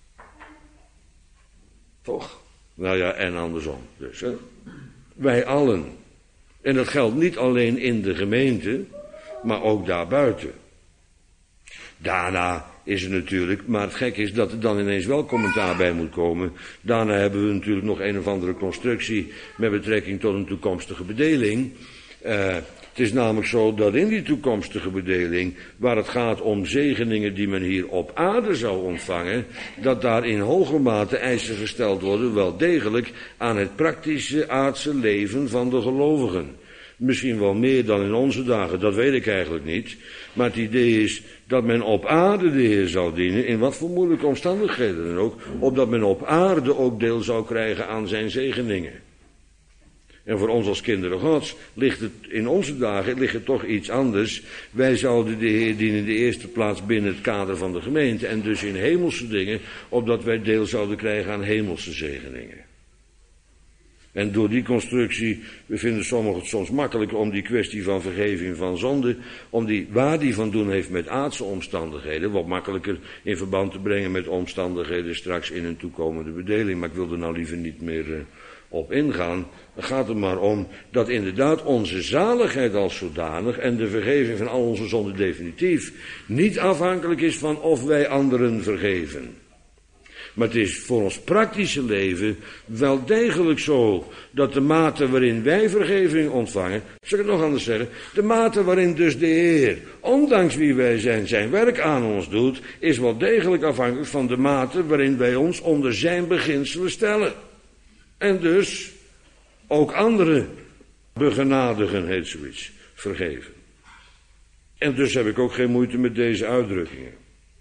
Toch? Nou ja, en andersom dus. Hè? Wij allen. En dat geldt niet alleen in de gemeente, maar ook daarbuiten. Daarna is er natuurlijk, maar het gek is dat er dan ineens wel commentaar bij moet komen. Daarna hebben we natuurlijk nog een of andere constructie met betrekking tot een toekomstige bedeling. Het is namelijk zo dat in die toekomstige bedeling, waar het gaat om zegeningen die men hier op aarde zou ontvangen, dat daar in hoge mate eisen gesteld worden, wel degelijk aan het praktische aardse leven van de gelovigen. Misschien wel meer dan in onze dagen, dat weet ik eigenlijk niet. Maar het idee is dat men op aarde de Heer zou dienen, in wat voor moeilijke omstandigheden dan ook, opdat men op aarde ook deel zou krijgen aan zijn zegeningen. En voor ons als kinderen Gods ligt het in onze dagen toch iets anders. Wij zouden de Heer dienen in de eerste plaats binnen het kader van de gemeente en dus in hemelse dingen, opdat wij deel zouden krijgen aan hemelse zegeningen. En door die constructie, we vinden sommigen het soms makkelijker om die kwestie van vergeving van zonde, om die waar die van doen heeft met aardse omstandigheden, wat makkelijker in verband te brengen met omstandigheden straks in een toekomende bedeling. Maar ik wil er nou liever niet meer op ingaan. Dan gaat het maar om dat inderdaad onze zaligheid als zodanig en de vergeving van al onze zonden definitief niet afhankelijk is van of wij anderen vergeven. Maar het is voor ons praktische leven wel degelijk zo dat de mate waarin wij vergeving ontvangen, zal ik het nog anders zeggen, de mate waarin dus de Heer, ondanks wie wij zijn werk aan ons doet, is wel degelijk afhankelijk van de mate waarin wij ons onder zijn beginselen stellen. En dus ook anderen begenadigen, heet zoiets, vergeven. En dus heb ik ook geen moeite met deze uitdrukkingen.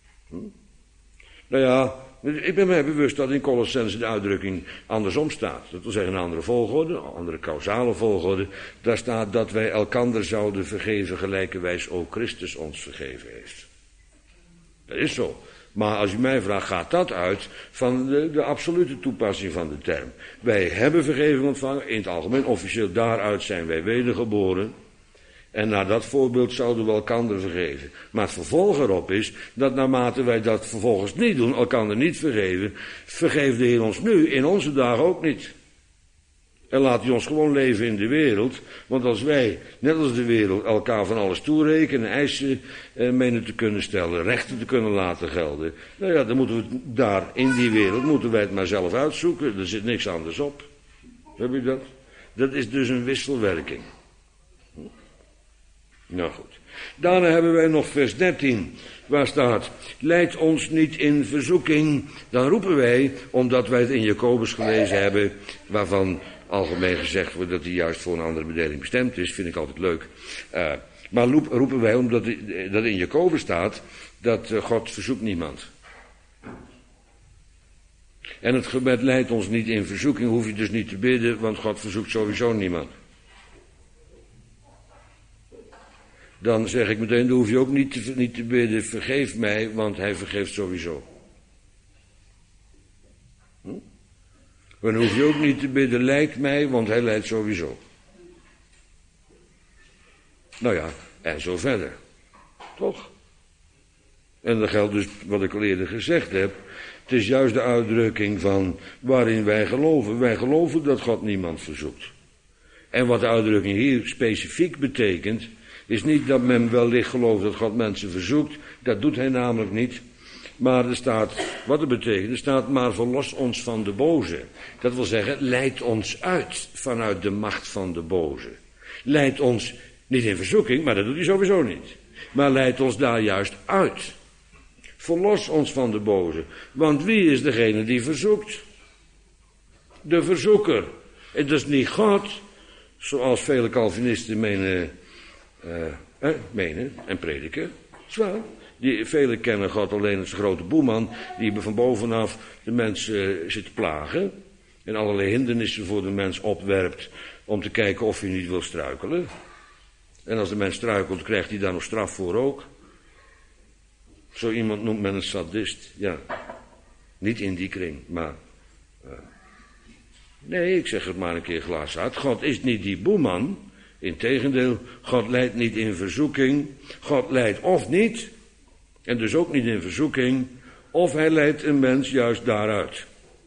Nou ja, ik ben mij bewust dat in Colossenzen de uitdrukking andersom staat. Dat wil zeggen een andere volgorde, een andere causale volgorde. Daar staat dat wij elkander zouden vergeven gelijkerwijs ook Christus ons vergeven heeft. Dat is zo. Maar als u mij vraagt, gaat dat uit van de absolute toepassing van de term. Wij hebben vergeving ontvangen, in het algemeen officieel daaruit zijn wij wedergeboren. En naar dat voorbeeld zouden we elkander vergeven. Maar het vervolg erop is dat naarmate wij dat vervolgens niet doen, elkander niet vergeven, vergeeft de Heer ons nu in onze dagen ook niet. En laat hij ons gewoon leven in de wereld. Want als wij, net als de wereld, elkaar van alles toerekenen, eisen menen te kunnen stellen, rechten te kunnen laten gelden. Nou ja, dan moeten we het daar, in die wereld, moeten wij het maar zelf uitzoeken. Er zit niks anders op. Heb je dat? Dat is dus een wisselwerking. Nou goed. Daarna hebben wij nog vers 13, waar staat, leid ons niet in verzoeking. Dan roepen wij, omdat wij het in Jacobus gelezen hebben, waarvan algemeen gezegd wordt dat hij juist voor een andere bedeling bestemd is, vind ik altijd leuk. Maar roepen wij, omdat dat in Jacobus staat, dat God verzoekt niemand. En het gebed leidt ons niet in verzoeking, hoef je dus niet te bidden, want God verzoekt sowieso niemand. Dan zeg ik meteen, dan hoef je ook niet te bidden, vergeef mij, want hij vergeeft sowieso. Dan hoef je ook niet te bidden, leid mij, want hij leidt sowieso. Nou ja, en zo verder. Toch? En dat geldt dus wat ik al eerder gezegd heb. Het is juist de uitdrukking van waarin wij geloven. Wij geloven dat God niemand verzoekt. En wat de uitdrukking hier specifiek betekent, is niet dat men wellicht gelooft dat God mensen verzoekt. Dat doet hij namelijk niet. Maar er staat, wat het betekent, er staat, maar verlos ons van de boze. Dat wil zeggen, leid ons uit vanuit de macht van de boze. Leid ons niet in verzoeking, maar dat doet hij sowieso niet. Maar leid ons daar juist uit. Verlos ons van de boze. Want wie is degene die verzoekt? De verzoeker. En dat is niet God, zoals vele Calvinisten menen en prediken. Zwaar. Velen kennen God alleen als grote boeman, die van bovenaf de mens zit te plagen. En allerlei hindernissen voor de mens opwerpt om te kijken of hij niet wil struikelen. En als de mens struikelt, krijgt hij daar nog straf voor ook. Zo iemand noemt men een sadist. Ja, niet in die kring, maar... nee, ik zeg het maar een keer glashard. God is niet die boeman. Integendeel, God leidt niet in verzoeking. God leidt of niet, en dus ook niet in verzoeking, of hij leidt een mens juist daaruit.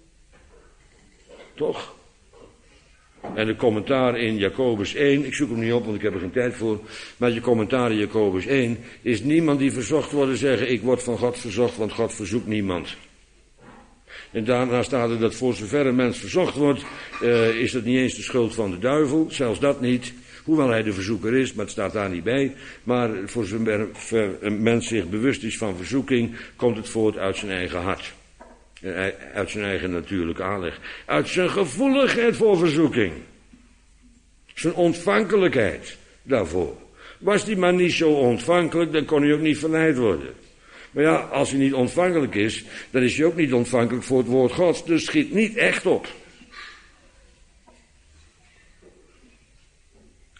Toch? En de commentaar in Jacobus 1, ik zoek hem niet op, want ik heb er geen tijd voor, maar je commentaar in Jacobus 1 is niemand die verzocht wordt zeggen, ik word van God verzocht, want God verzoekt niemand. En daarna staat er dat voor zover een mens verzocht wordt, is dat niet eens de schuld van de duivel, zelfs dat niet. Hoewel hij de verzoeker is, maar het staat daar niet bij. Maar voor zover een mens zich bewust is van verzoeking, komt het voort uit zijn eigen hart. Uit zijn eigen natuurlijke aanleg. Uit zijn gevoeligheid voor verzoeking. Zijn ontvankelijkheid daarvoor. Was die maar niet zo ontvankelijk, dan kon hij ook niet verleid worden. Maar ja, als hij niet ontvankelijk is, dan is hij ook niet ontvankelijk voor het woord Gods. Dus schiet niet echt op.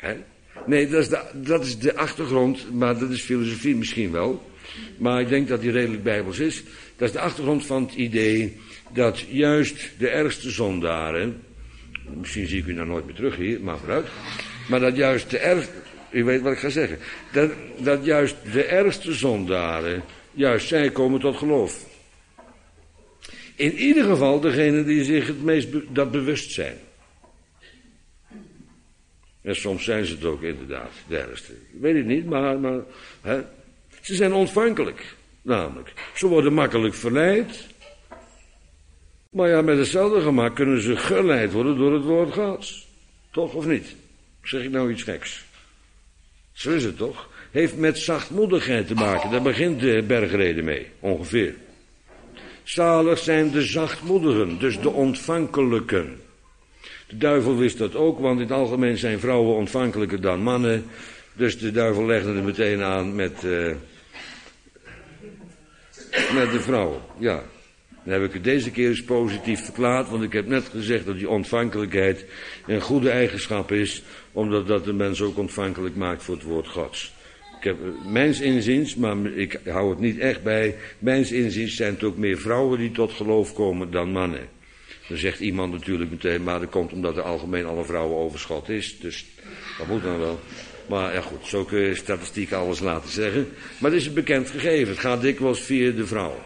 Hè? Nee, dat is de achtergrond, maar dat is filosofie misschien wel. Maar ik denk dat die redelijk bijbels is. Dat is de achtergrond van het idee dat juist de ergste zondaren, misschien zie ik u nou nooit meer terug hier, maar vooruit. Maar dat juist u weet wat ik ga zeggen. Dat juist de ergste zondaren, juist zij komen tot geloof. In ieder geval degene die zich het meest dat bewust zijn. En soms zijn ze het ook inderdaad, de ergste. Ik weet het niet, maar hè? Ze zijn ontvankelijk, namelijk. Ze worden makkelijk verleid. Maar ja, met hetzelfde gemak kunnen ze geleid worden door het woord Gods. Toch of niet? Zeg ik nou iets geks? Zo is het toch? Heeft met zachtmoedigheid te maken. Daar begint de bergrede mee, ongeveer. Zalig zijn de zachtmoedigen, dus de ontvankelijken. De duivel wist dat ook, want in het algemeen zijn vrouwen ontvankelijker dan mannen. Dus de duivel legde er meteen aan met de vrouwen. Ja, dan heb ik het deze keer eens positief verklaard, want ik heb net gezegd dat die ontvankelijkheid een goede eigenschap is, omdat dat de mens ook ontvankelijk maakt voor het woord Gods. Ik heb mijns inziens, maar ik hou het niet echt bij, mijns inziens zijn het ook meer vrouwen die tot geloof komen dan mannen. Dan zegt iemand natuurlijk meteen, maar dat komt omdat er algemeen alle vrouwen overschot is, dus dat moet dan wel. Maar ja goed, zo kun je statistiek alles laten zeggen. Maar het is een bekend gegeven, het gaat dikwijls via de vrouw.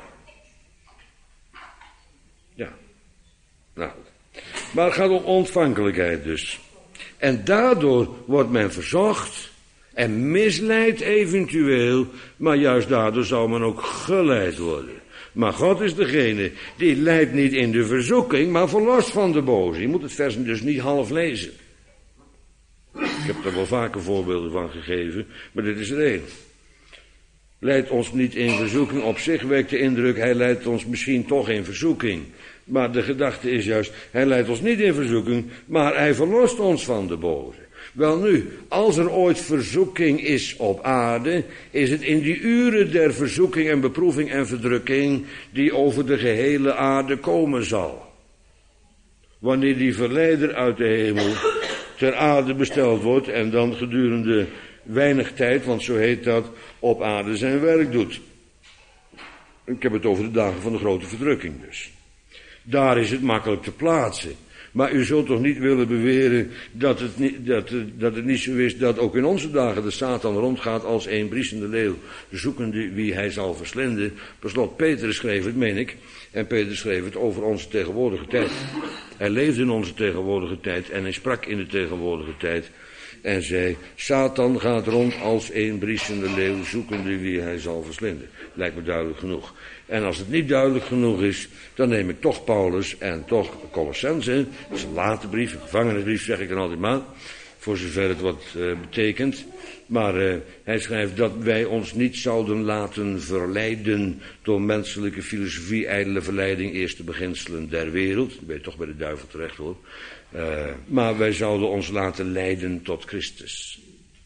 Ja, nou goed. Maar het gaat om ontvankelijkheid dus. En daardoor wordt men verzocht en misleid eventueel, maar juist daardoor zou men ook geleid worden. Maar God is degene die leidt niet in de verzoeking, maar verlost van de boze. Je moet het vers dus niet half lezen. Ik heb er wel vaker voorbeelden van gegeven, maar dit is er één. Leidt ons niet in verzoeking. Op zich wekt de indruk, hij leidt ons misschien toch in verzoeking. Maar de gedachte is juist, hij leidt ons niet in verzoeking, maar hij verlost ons van de boze. Welnu, als er ooit verzoeking is op aarde, is het in die uren der verzoeking en beproeving en verdrukking die over de gehele aarde komen zal. Wanneer die verleider uit de hemel ter aarde besteld wordt en dan gedurende weinig tijd, want zo heet dat, op aarde zijn werk doet. Ik heb het over de dagen van de grote verdrukking dus. Daar is het makkelijk te plaatsen. Maar u zult toch niet willen beweren dat het niet zo is dat ook in onze dagen de Satan rondgaat als een briesende leeuw, zoekende wie hij zal verslinden. Per slot, Peter schreef het, meen ik, en Peter schreef het over onze tegenwoordige tijd. Hij leefde in onze tegenwoordige tijd en hij sprak in de tegenwoordige tijd en zei, Satan gaat rond als een briesende leeuw, zoekende wie hij zal verslinden. Lijkt me duidelijk genoeg. En als het niet duidelijk genoeg is, dan neem ik toch Paulus en toch Colossenzen. Dat is een late brief, een gevangenisbrief zeg ik dan altijd maar, voor zover het wat betekent. Maar hij schrijft dat wij ons niet zouden laten verleiden door menselijke filosofie, ijdele verleiding, eerste beginselen der wereld. Dan ben je toch bij de duivel terecht hoor. Maar wij zouden ons laten leiden tot Christus.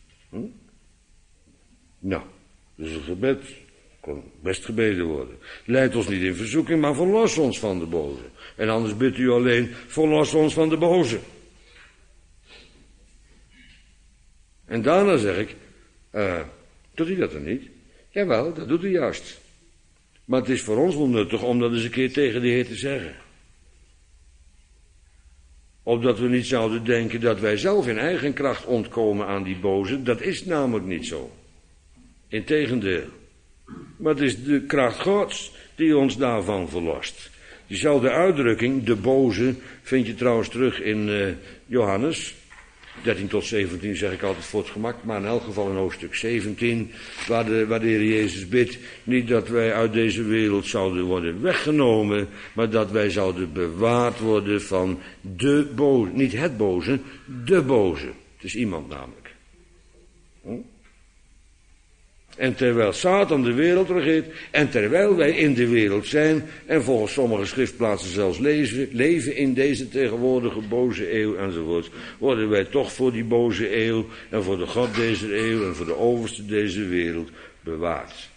Nou, dus een gebed kan best gebeden worden. Leid ons niet in verzoeking, maar verlos ons van de boze. En anders bidt u alleen, verlos ons van de boze. En daarna zeg ik, doet u dat dan niet? Jawel, dat doet u juist. Maar het is voor ons wel nuttig om dat eens een keer tegen de Heer te zeggen. Opdat we niet zouden denken dat wij zelf in eigen kracht ontkomen aan die boze. Dat is namelijk niet zo. Integendeel. Maar het is de kracht Gods die ons daarvan verlost. Diezelfde uitdrukking, de boze, vind je trouwens terug in Johannes 13 tot 17 zeg ik altijd voor het gemak, maar in elk geval in hoofdstuk 17, waar de Heer Jezus bidt, niet dat wij uit deze wereld zouden worden weggenomen, maar dat wij zouden bewaard worden van de boze. Niet het boze, de boze. Het is iemand namelijk. En terwijl Satan de wereld regeert, en terwijl wij in de wereld zijn, en volgens sommige schriftplaatsen zelfs leven in deze tegenwoordige boze eeuw enzovoort, worden wij toch voor die boze eeuw, en voor de God deze eeuw, en voor de overste deze wereld bewaard.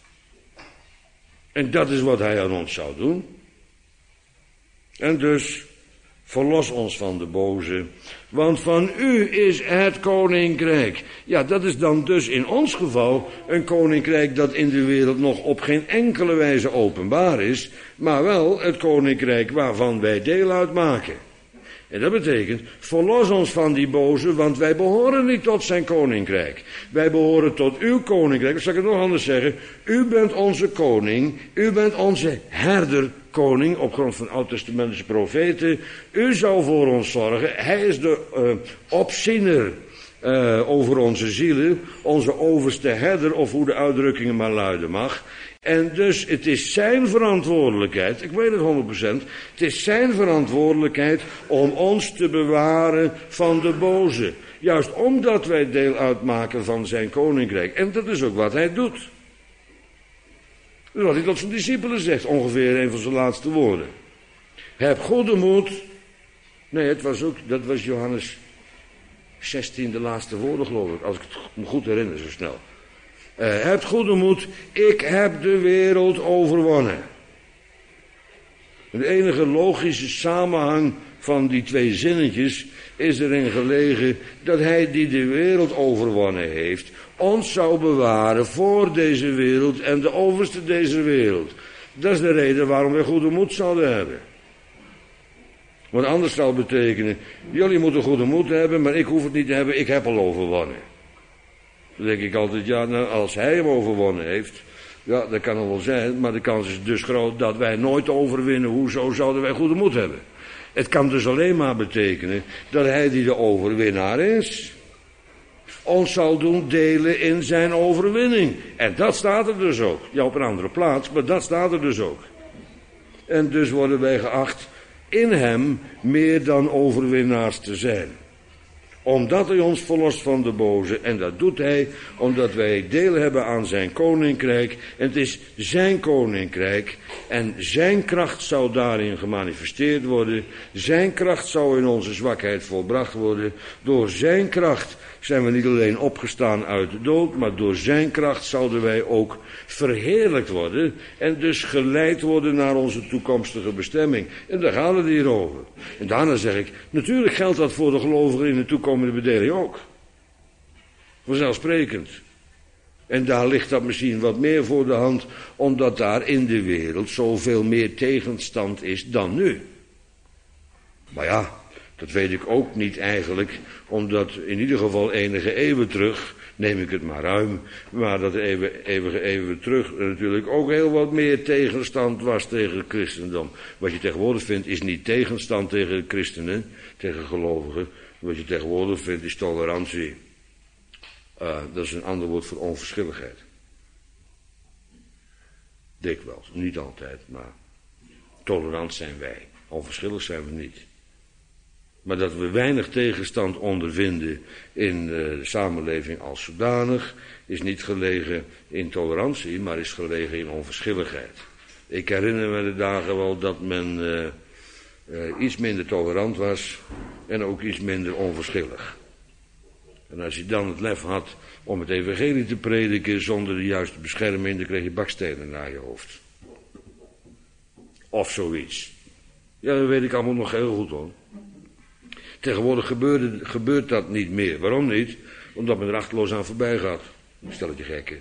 En dat is wat hij aan ons zou doen. En dus Verlos ons van de boze, want van u is het koninkrijk. Ja, dat is dan dus in ons geval een koninkrijk dat in de wereld nog op geen enkele wijze openbaar is, maar wel het koninkrijk waarvan wij deel uitmaken. En dat betekent, verlos ons van die boze, want wij behoren niet tot zijn koninkrijk. Wij behoren tot uw koninkrijk. Dat zal ik het nog anders zeggen. U bent onze koning, u bent onze herderkoning, op grond van oud-testamentische profeten. U zal voor ons zorgen. Hij is de opziener over onze zielen, onze overste herder, of hoe de uitdrukkingen maar luiden mag. En dus het is zijn verantwoordelijkheid, ik weet het 100%, het is zijn verantwoordelijkheid om ons te bewaren van de boze. Juist omdat wij deel uitmaken van zijn koninkrijk. En dat is ook wat hij doet. Dat is wat hij tot zijn discipelen zegt, ongeveer een van zijn laatste woorden. Heb goede moed. Nee, dat was Johannes 16, de laatste woorden geloof ik, als ik het me goed herinner zo snel. Heb goede moed, ik heb de wereld overwonnen. De enige logische samenhang van die twee zinnetjes is erin gelegen dat hij die de wereld overwonnen heeft, ons zou bewaren voor deze wereld en de overste deze wereld. Dat is de reden waarom wij goede moed zouden hebben. Want anders zou het betekenen, jullie moeten goede moed hebben, maar ik hoef het niet te hebben, ik heb al overwonnen. Dan denk ik altijd, ja, nou, als hij hem overwonnen heeft, ja, dat kan het wel zijn, maar de kans is dus groot dat wij nooit overwinnen. Hoezo zouden wij goede moed hebben? Het kan dus alleen maar betekenen dat hij die de overwinnaar is, ons zal doen delen in zijn overwinning. En dat staat er dus ook. Ja, op een andere plaats, maar dat staat er dus ook. En dus worden wij geacht in hem meer dan overwinnaars te zijn. Omdat hij ons verlost van de boze. En dat doet hij omdat wij deel hebben aan zijn koninkrijk. En het is zijn koninkrijk. En zijn kracht zou daarin gemanifesteerd worden. Zijn kracht zou in onze zwakheid volbracht worden. Door zijn kracht zijn we niet alleen opgestaan uit de dood, maar door zijn kracht zouden wij ook verheerlijkt worden en dus geleid worden naar onze toekomstige bestemming. En daar gaat het hier over. En daarna zeg ik, natuurlijk geldt dat voor de gelovigen in de toekomende bedeling ook. Vanzelfsprekend. En daar ligt dat misschien wat meer voor de hand, omdat daar in de wereld zoveel meer tegenstand is dan nu. Maar ja, dat weet ik ook niet eigenlijk, omdat in ieder geval enige eeuwen terug, neem ik het maar ruim, maar dat eeuwige eeuwen terug natuurlijk ook heel wat meer tegenstand was tegen het christendom. Wat je tegenwoordig vindt is niet tegenstand tegen christenen, tegen gelovigen. Wat je tegenwoordig vindt is tolerantie. Dat is een ander woord voor onverschilligheid. Dikwijls, niet altijd, maar tolerant zijn wij. Onverschillig zijn we niet. Maar dat we weinig tegenstand ondervinden in de samenleving als zodanig, is niet gelegen in tolerantie, maar is gelegen in onverschilligheid. Ik herinner me de dagen wel dat men iets minder tolerant was en ook iets minder onverschillig. En als je dan het lef had om het evangelie te prediken zonder de juiste bescherming, dan kreeg je bakstenen naar je hoofd. Of zoiets. Ja, dat weet ik allemaal nog heel goed hoor. Tegenwoordig gebeurt dat niet meer. Waarom niet? Omdat men er achterloos aan voorbij gaat. Stel het je gekken.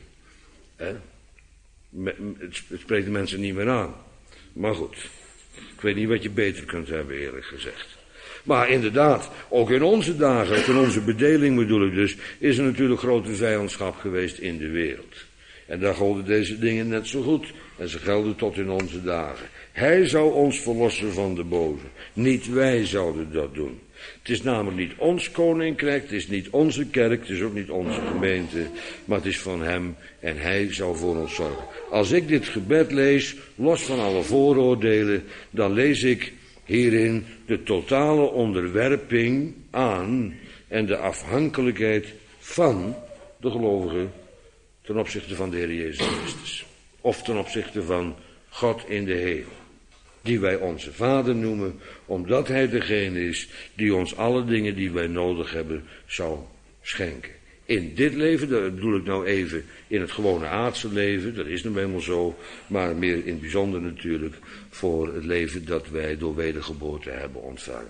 Het spreekt de mensen niet meer aan. Maar goed, ik weet niet wat je beter kunt hebben eerlijk gezegd. Maar inderdaad, ook in onze dagen, ook in onze bedeling bedoel ik dus, is er natuurlijk grote vijandschap geweest in de wereld. En daar golden deze dingen net zo goed. En ze gelden tot in onze dagen. Hij zou ons verlossen van de boze. Niet wij zouden dat doen. Het is namelijk niet ons koninkrijk, het is niet onze kerk, het is ook niet onze gemeente, maar het is van hem en hij zal voor ons zorgen. Als ik dit gebed lees, los van alle vooroordelen, dan lees ik hierin de totale onderwerping aan en de afhankelijkheid van de gelovigen ten opzichte van de Heer Jezus Christus. Of ten opzichte van God in de hemel. Die wij onze Vader noemen, omdat hij degene is die ons alle dingen die wij nodig hebben zal schenken. In dit leven, dat bedoel ik nou even in het gewone aardse leven, dat is nu eenmaal zo, maar meer in het bijzonder natuurlijk voor het leven dat wij door wedergeboorte hebben ontvangen.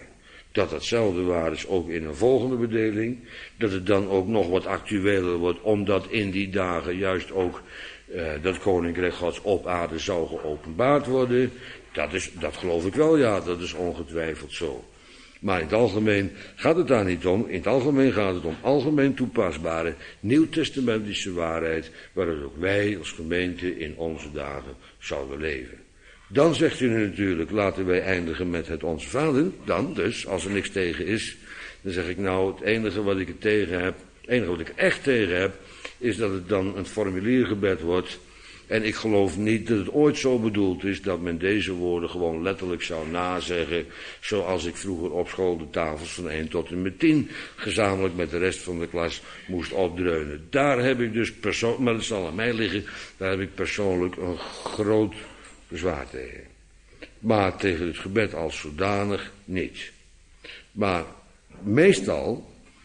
dat hetzelfde waar is ook in een volgende bedeling. Dat het dan ook nog wat actueler wordt, omdat in die dagen juist ook dat koninkrijk Gods op aarde zou geopenbaard worden. Dat geloof ik wel, ja, dat is ongetwijfeld zo. Maar in het algemeen gaat het daar niet om. In het algemeen gaat het om algemeen toepasbare nieuwtestamentische waarheid, waaruit ook wij als gemeente in onze dagen zouden leven. Dan zegt u natuurlijk, laten wij eindigen met het Onze Vader. Dan dus, als er niks tegen is, dan zeg ik nou, het enige wat ik er tegen heb, het enige wat ik er echt tegen heb, is dat het dan een formuliergebed wordt. En ik geloof niet dat het ooit zo bedoeld is dat men deze woorden gewoon letterlijk zou nazeggen, zoals ik vroeger op school de tafels van 1 tot en met 10 gezamenlijk met de rest van de klas moest opdreunen. Daar heb ik dus persoonlijk, maar het zal aan mij liggen, daar heb ik persoonlijk een groot bezwaar tegen. Maar tegen het gebed als zodanig niet. Maar meestal,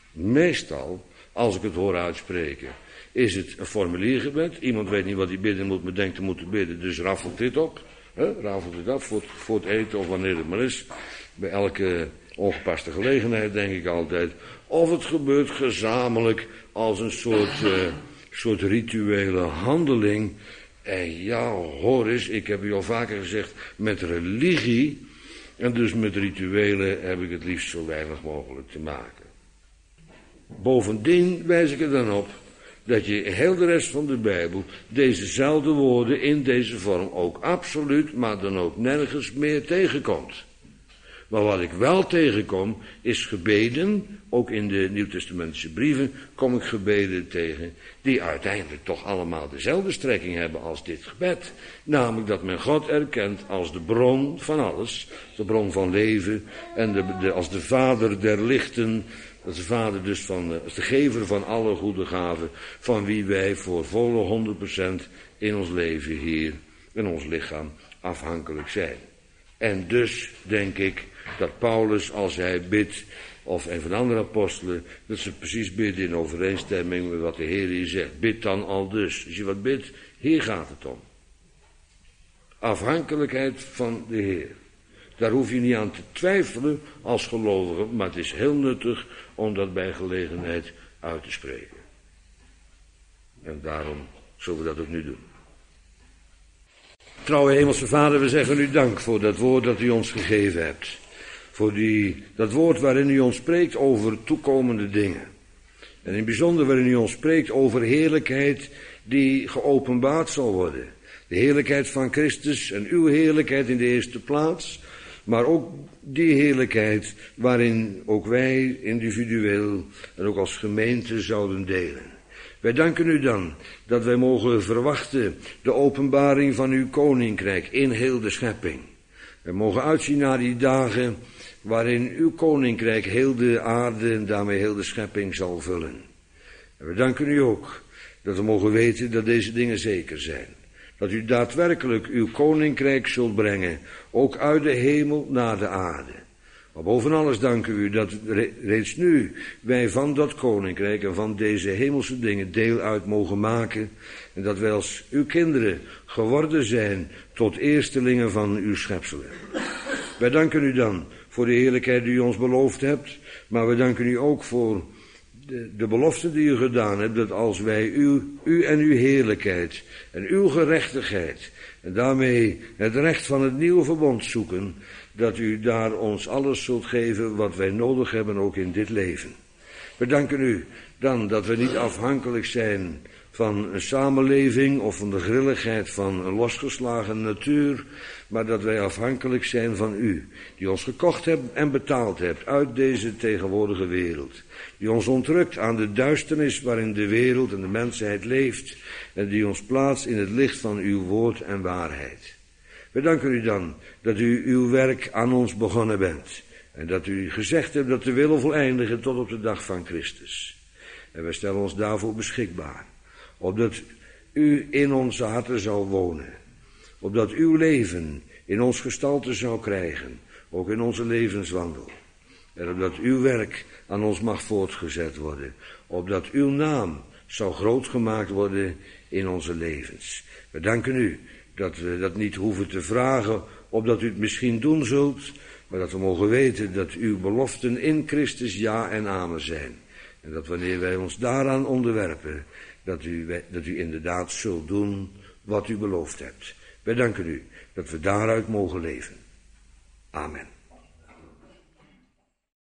als ik het hoor uitspreken, is het een formuliergebed. Iemand weet niet wat hij bidden moet, maar denkt te moeten bidden, dus raffelt dit op. Raffelt dit op voor het eten of wanneer het maar is. Bij elke ongepaste gelegenheid denk ik altijd. Of het gebeurt gezamenlijk als een soort rituele handeling. En ja, hoor eens, ik heb u al vaker gezegd, met religie en dus met rituelen heb ik het liefst zo weinig mogelijk te maken. Bovendien wijs ik er dan op dat je heel de rest van de Bijbel dezezelfde woorden in deze vorm ook absoluut, maar dan ook nergens meer tegenkomt. Maar wat ik wel tegenkom is gebeden, ook in de Nieuwtestamentische brieven kom ik gebeden tegen, die uiteindelijk toch allemaal dezelfde strekking hebben als dit gebed. Namelijk dat men God erkent als de bron van alles, de bron van leven en als de vader der lichten. Dat is de vader dus als de gever van alle goede gaven, van wie wij voor volle 100% in ons leven hier, in ons lichaam, afhankelijk zijn. En dus denk ik dat Paulus, als hij bidt, of een van de andere apostelen, dat ze precies bidden in overeenstemming met wat de Heer hier zegt. Bid dan al dus. Als je wat bidt, hier gaat het om. Afhankelijkheid van de Heer. Daar hoef je niet aan te twijfelen als gelovige, maar het is heel nuttig om dat bij gelegenheid uit te spreken. En daarom zullen we dat ook nu doen. Trouwe Hemelse Vader, we zeggen u dank voor dat woord dat u ons gegeven hebt. Voor dat woord waarin u ons spreekt over toekomende dingen. En in het bijzonder waarin u ons spreekt over heerlijkheid die geopenbaard zal worden. De heerlijkheid van Christus en uw heerlijkheid in de eerste plaats. Maar ook die heerlijkheid waarin ook wij individueel en ook als gemeente zouden delen. Wij danken u dan dat wij mogen verwachten de openbaring van uw koninkrijk in heel de schepping. Wij mogen uitzien naar die dagen waarin uw koninkrijk heel de aarde en daarmee heel de schepping zal vullen. En we danken u ook dat we mogen weten dat deze dingen zeker zijn. Dat u daadwerkelijk uw koninkrijk zult brengen, ook uit de hemel naar de aarde. Maar boven alles danken we u dat reeds nu wij van dat koninkrijk en van deze hemelse dingen deel uit mogen maken. En dat wij als uw kinderen geworden zijn tot eerstelingen van uw schepselen. Wij danken u dan voor de heerlijkheid die u ons beloofd hebt. Maar we danken u ook voor de belofte die u gedaan hebt, dat als wij u en uw heerlijkheid en uw gerechtigheid en daarmee het recht van het nieuwe verbond zoeken, dat u daar ons alles zult geven wat wij nodig hebben ook in dit leven. We danken u dan dat we niet afhankelijk zijn van een samenleving of van de grilligheid van een losgeslagen natuur, maar dat wij afhankelijk zijn van u, die ons gekocht hebt en betaald hebt uit deze tegenwoordige wereld, die ons ontrukt aan de duisternis waarin de wereld en de mensheid leeft en die ons plaatst in het licht van uw woord en waarheid. We danken u dan dat u uw werk aan ons begonnen bent en dat u gezegd hebt dat de wil voleindigen tot op de dag van Christus. En wij stellen ons daarvoor beschikbaar, opdat u in onze harten zou wonen, opdat uw leven in ons gestalte zou krijgen, ook in onze levenswandel. En opdat uw werk aan ons mag voortgezet worden, opdat uw naam zou groot gemaakt worden in onze levens. We danken u dat we dat niet hoeven te vragen, opdat u het misschien doen zult, maar dat we mogen weten dat uw beloften in Christus ja en amen zijn. En dat wanneer wij ons daaraan onderwerpen, dat u inderdaad zult doen wat u beloofd hebt. Wij danken u dat we daaruit mogen leven. Amen.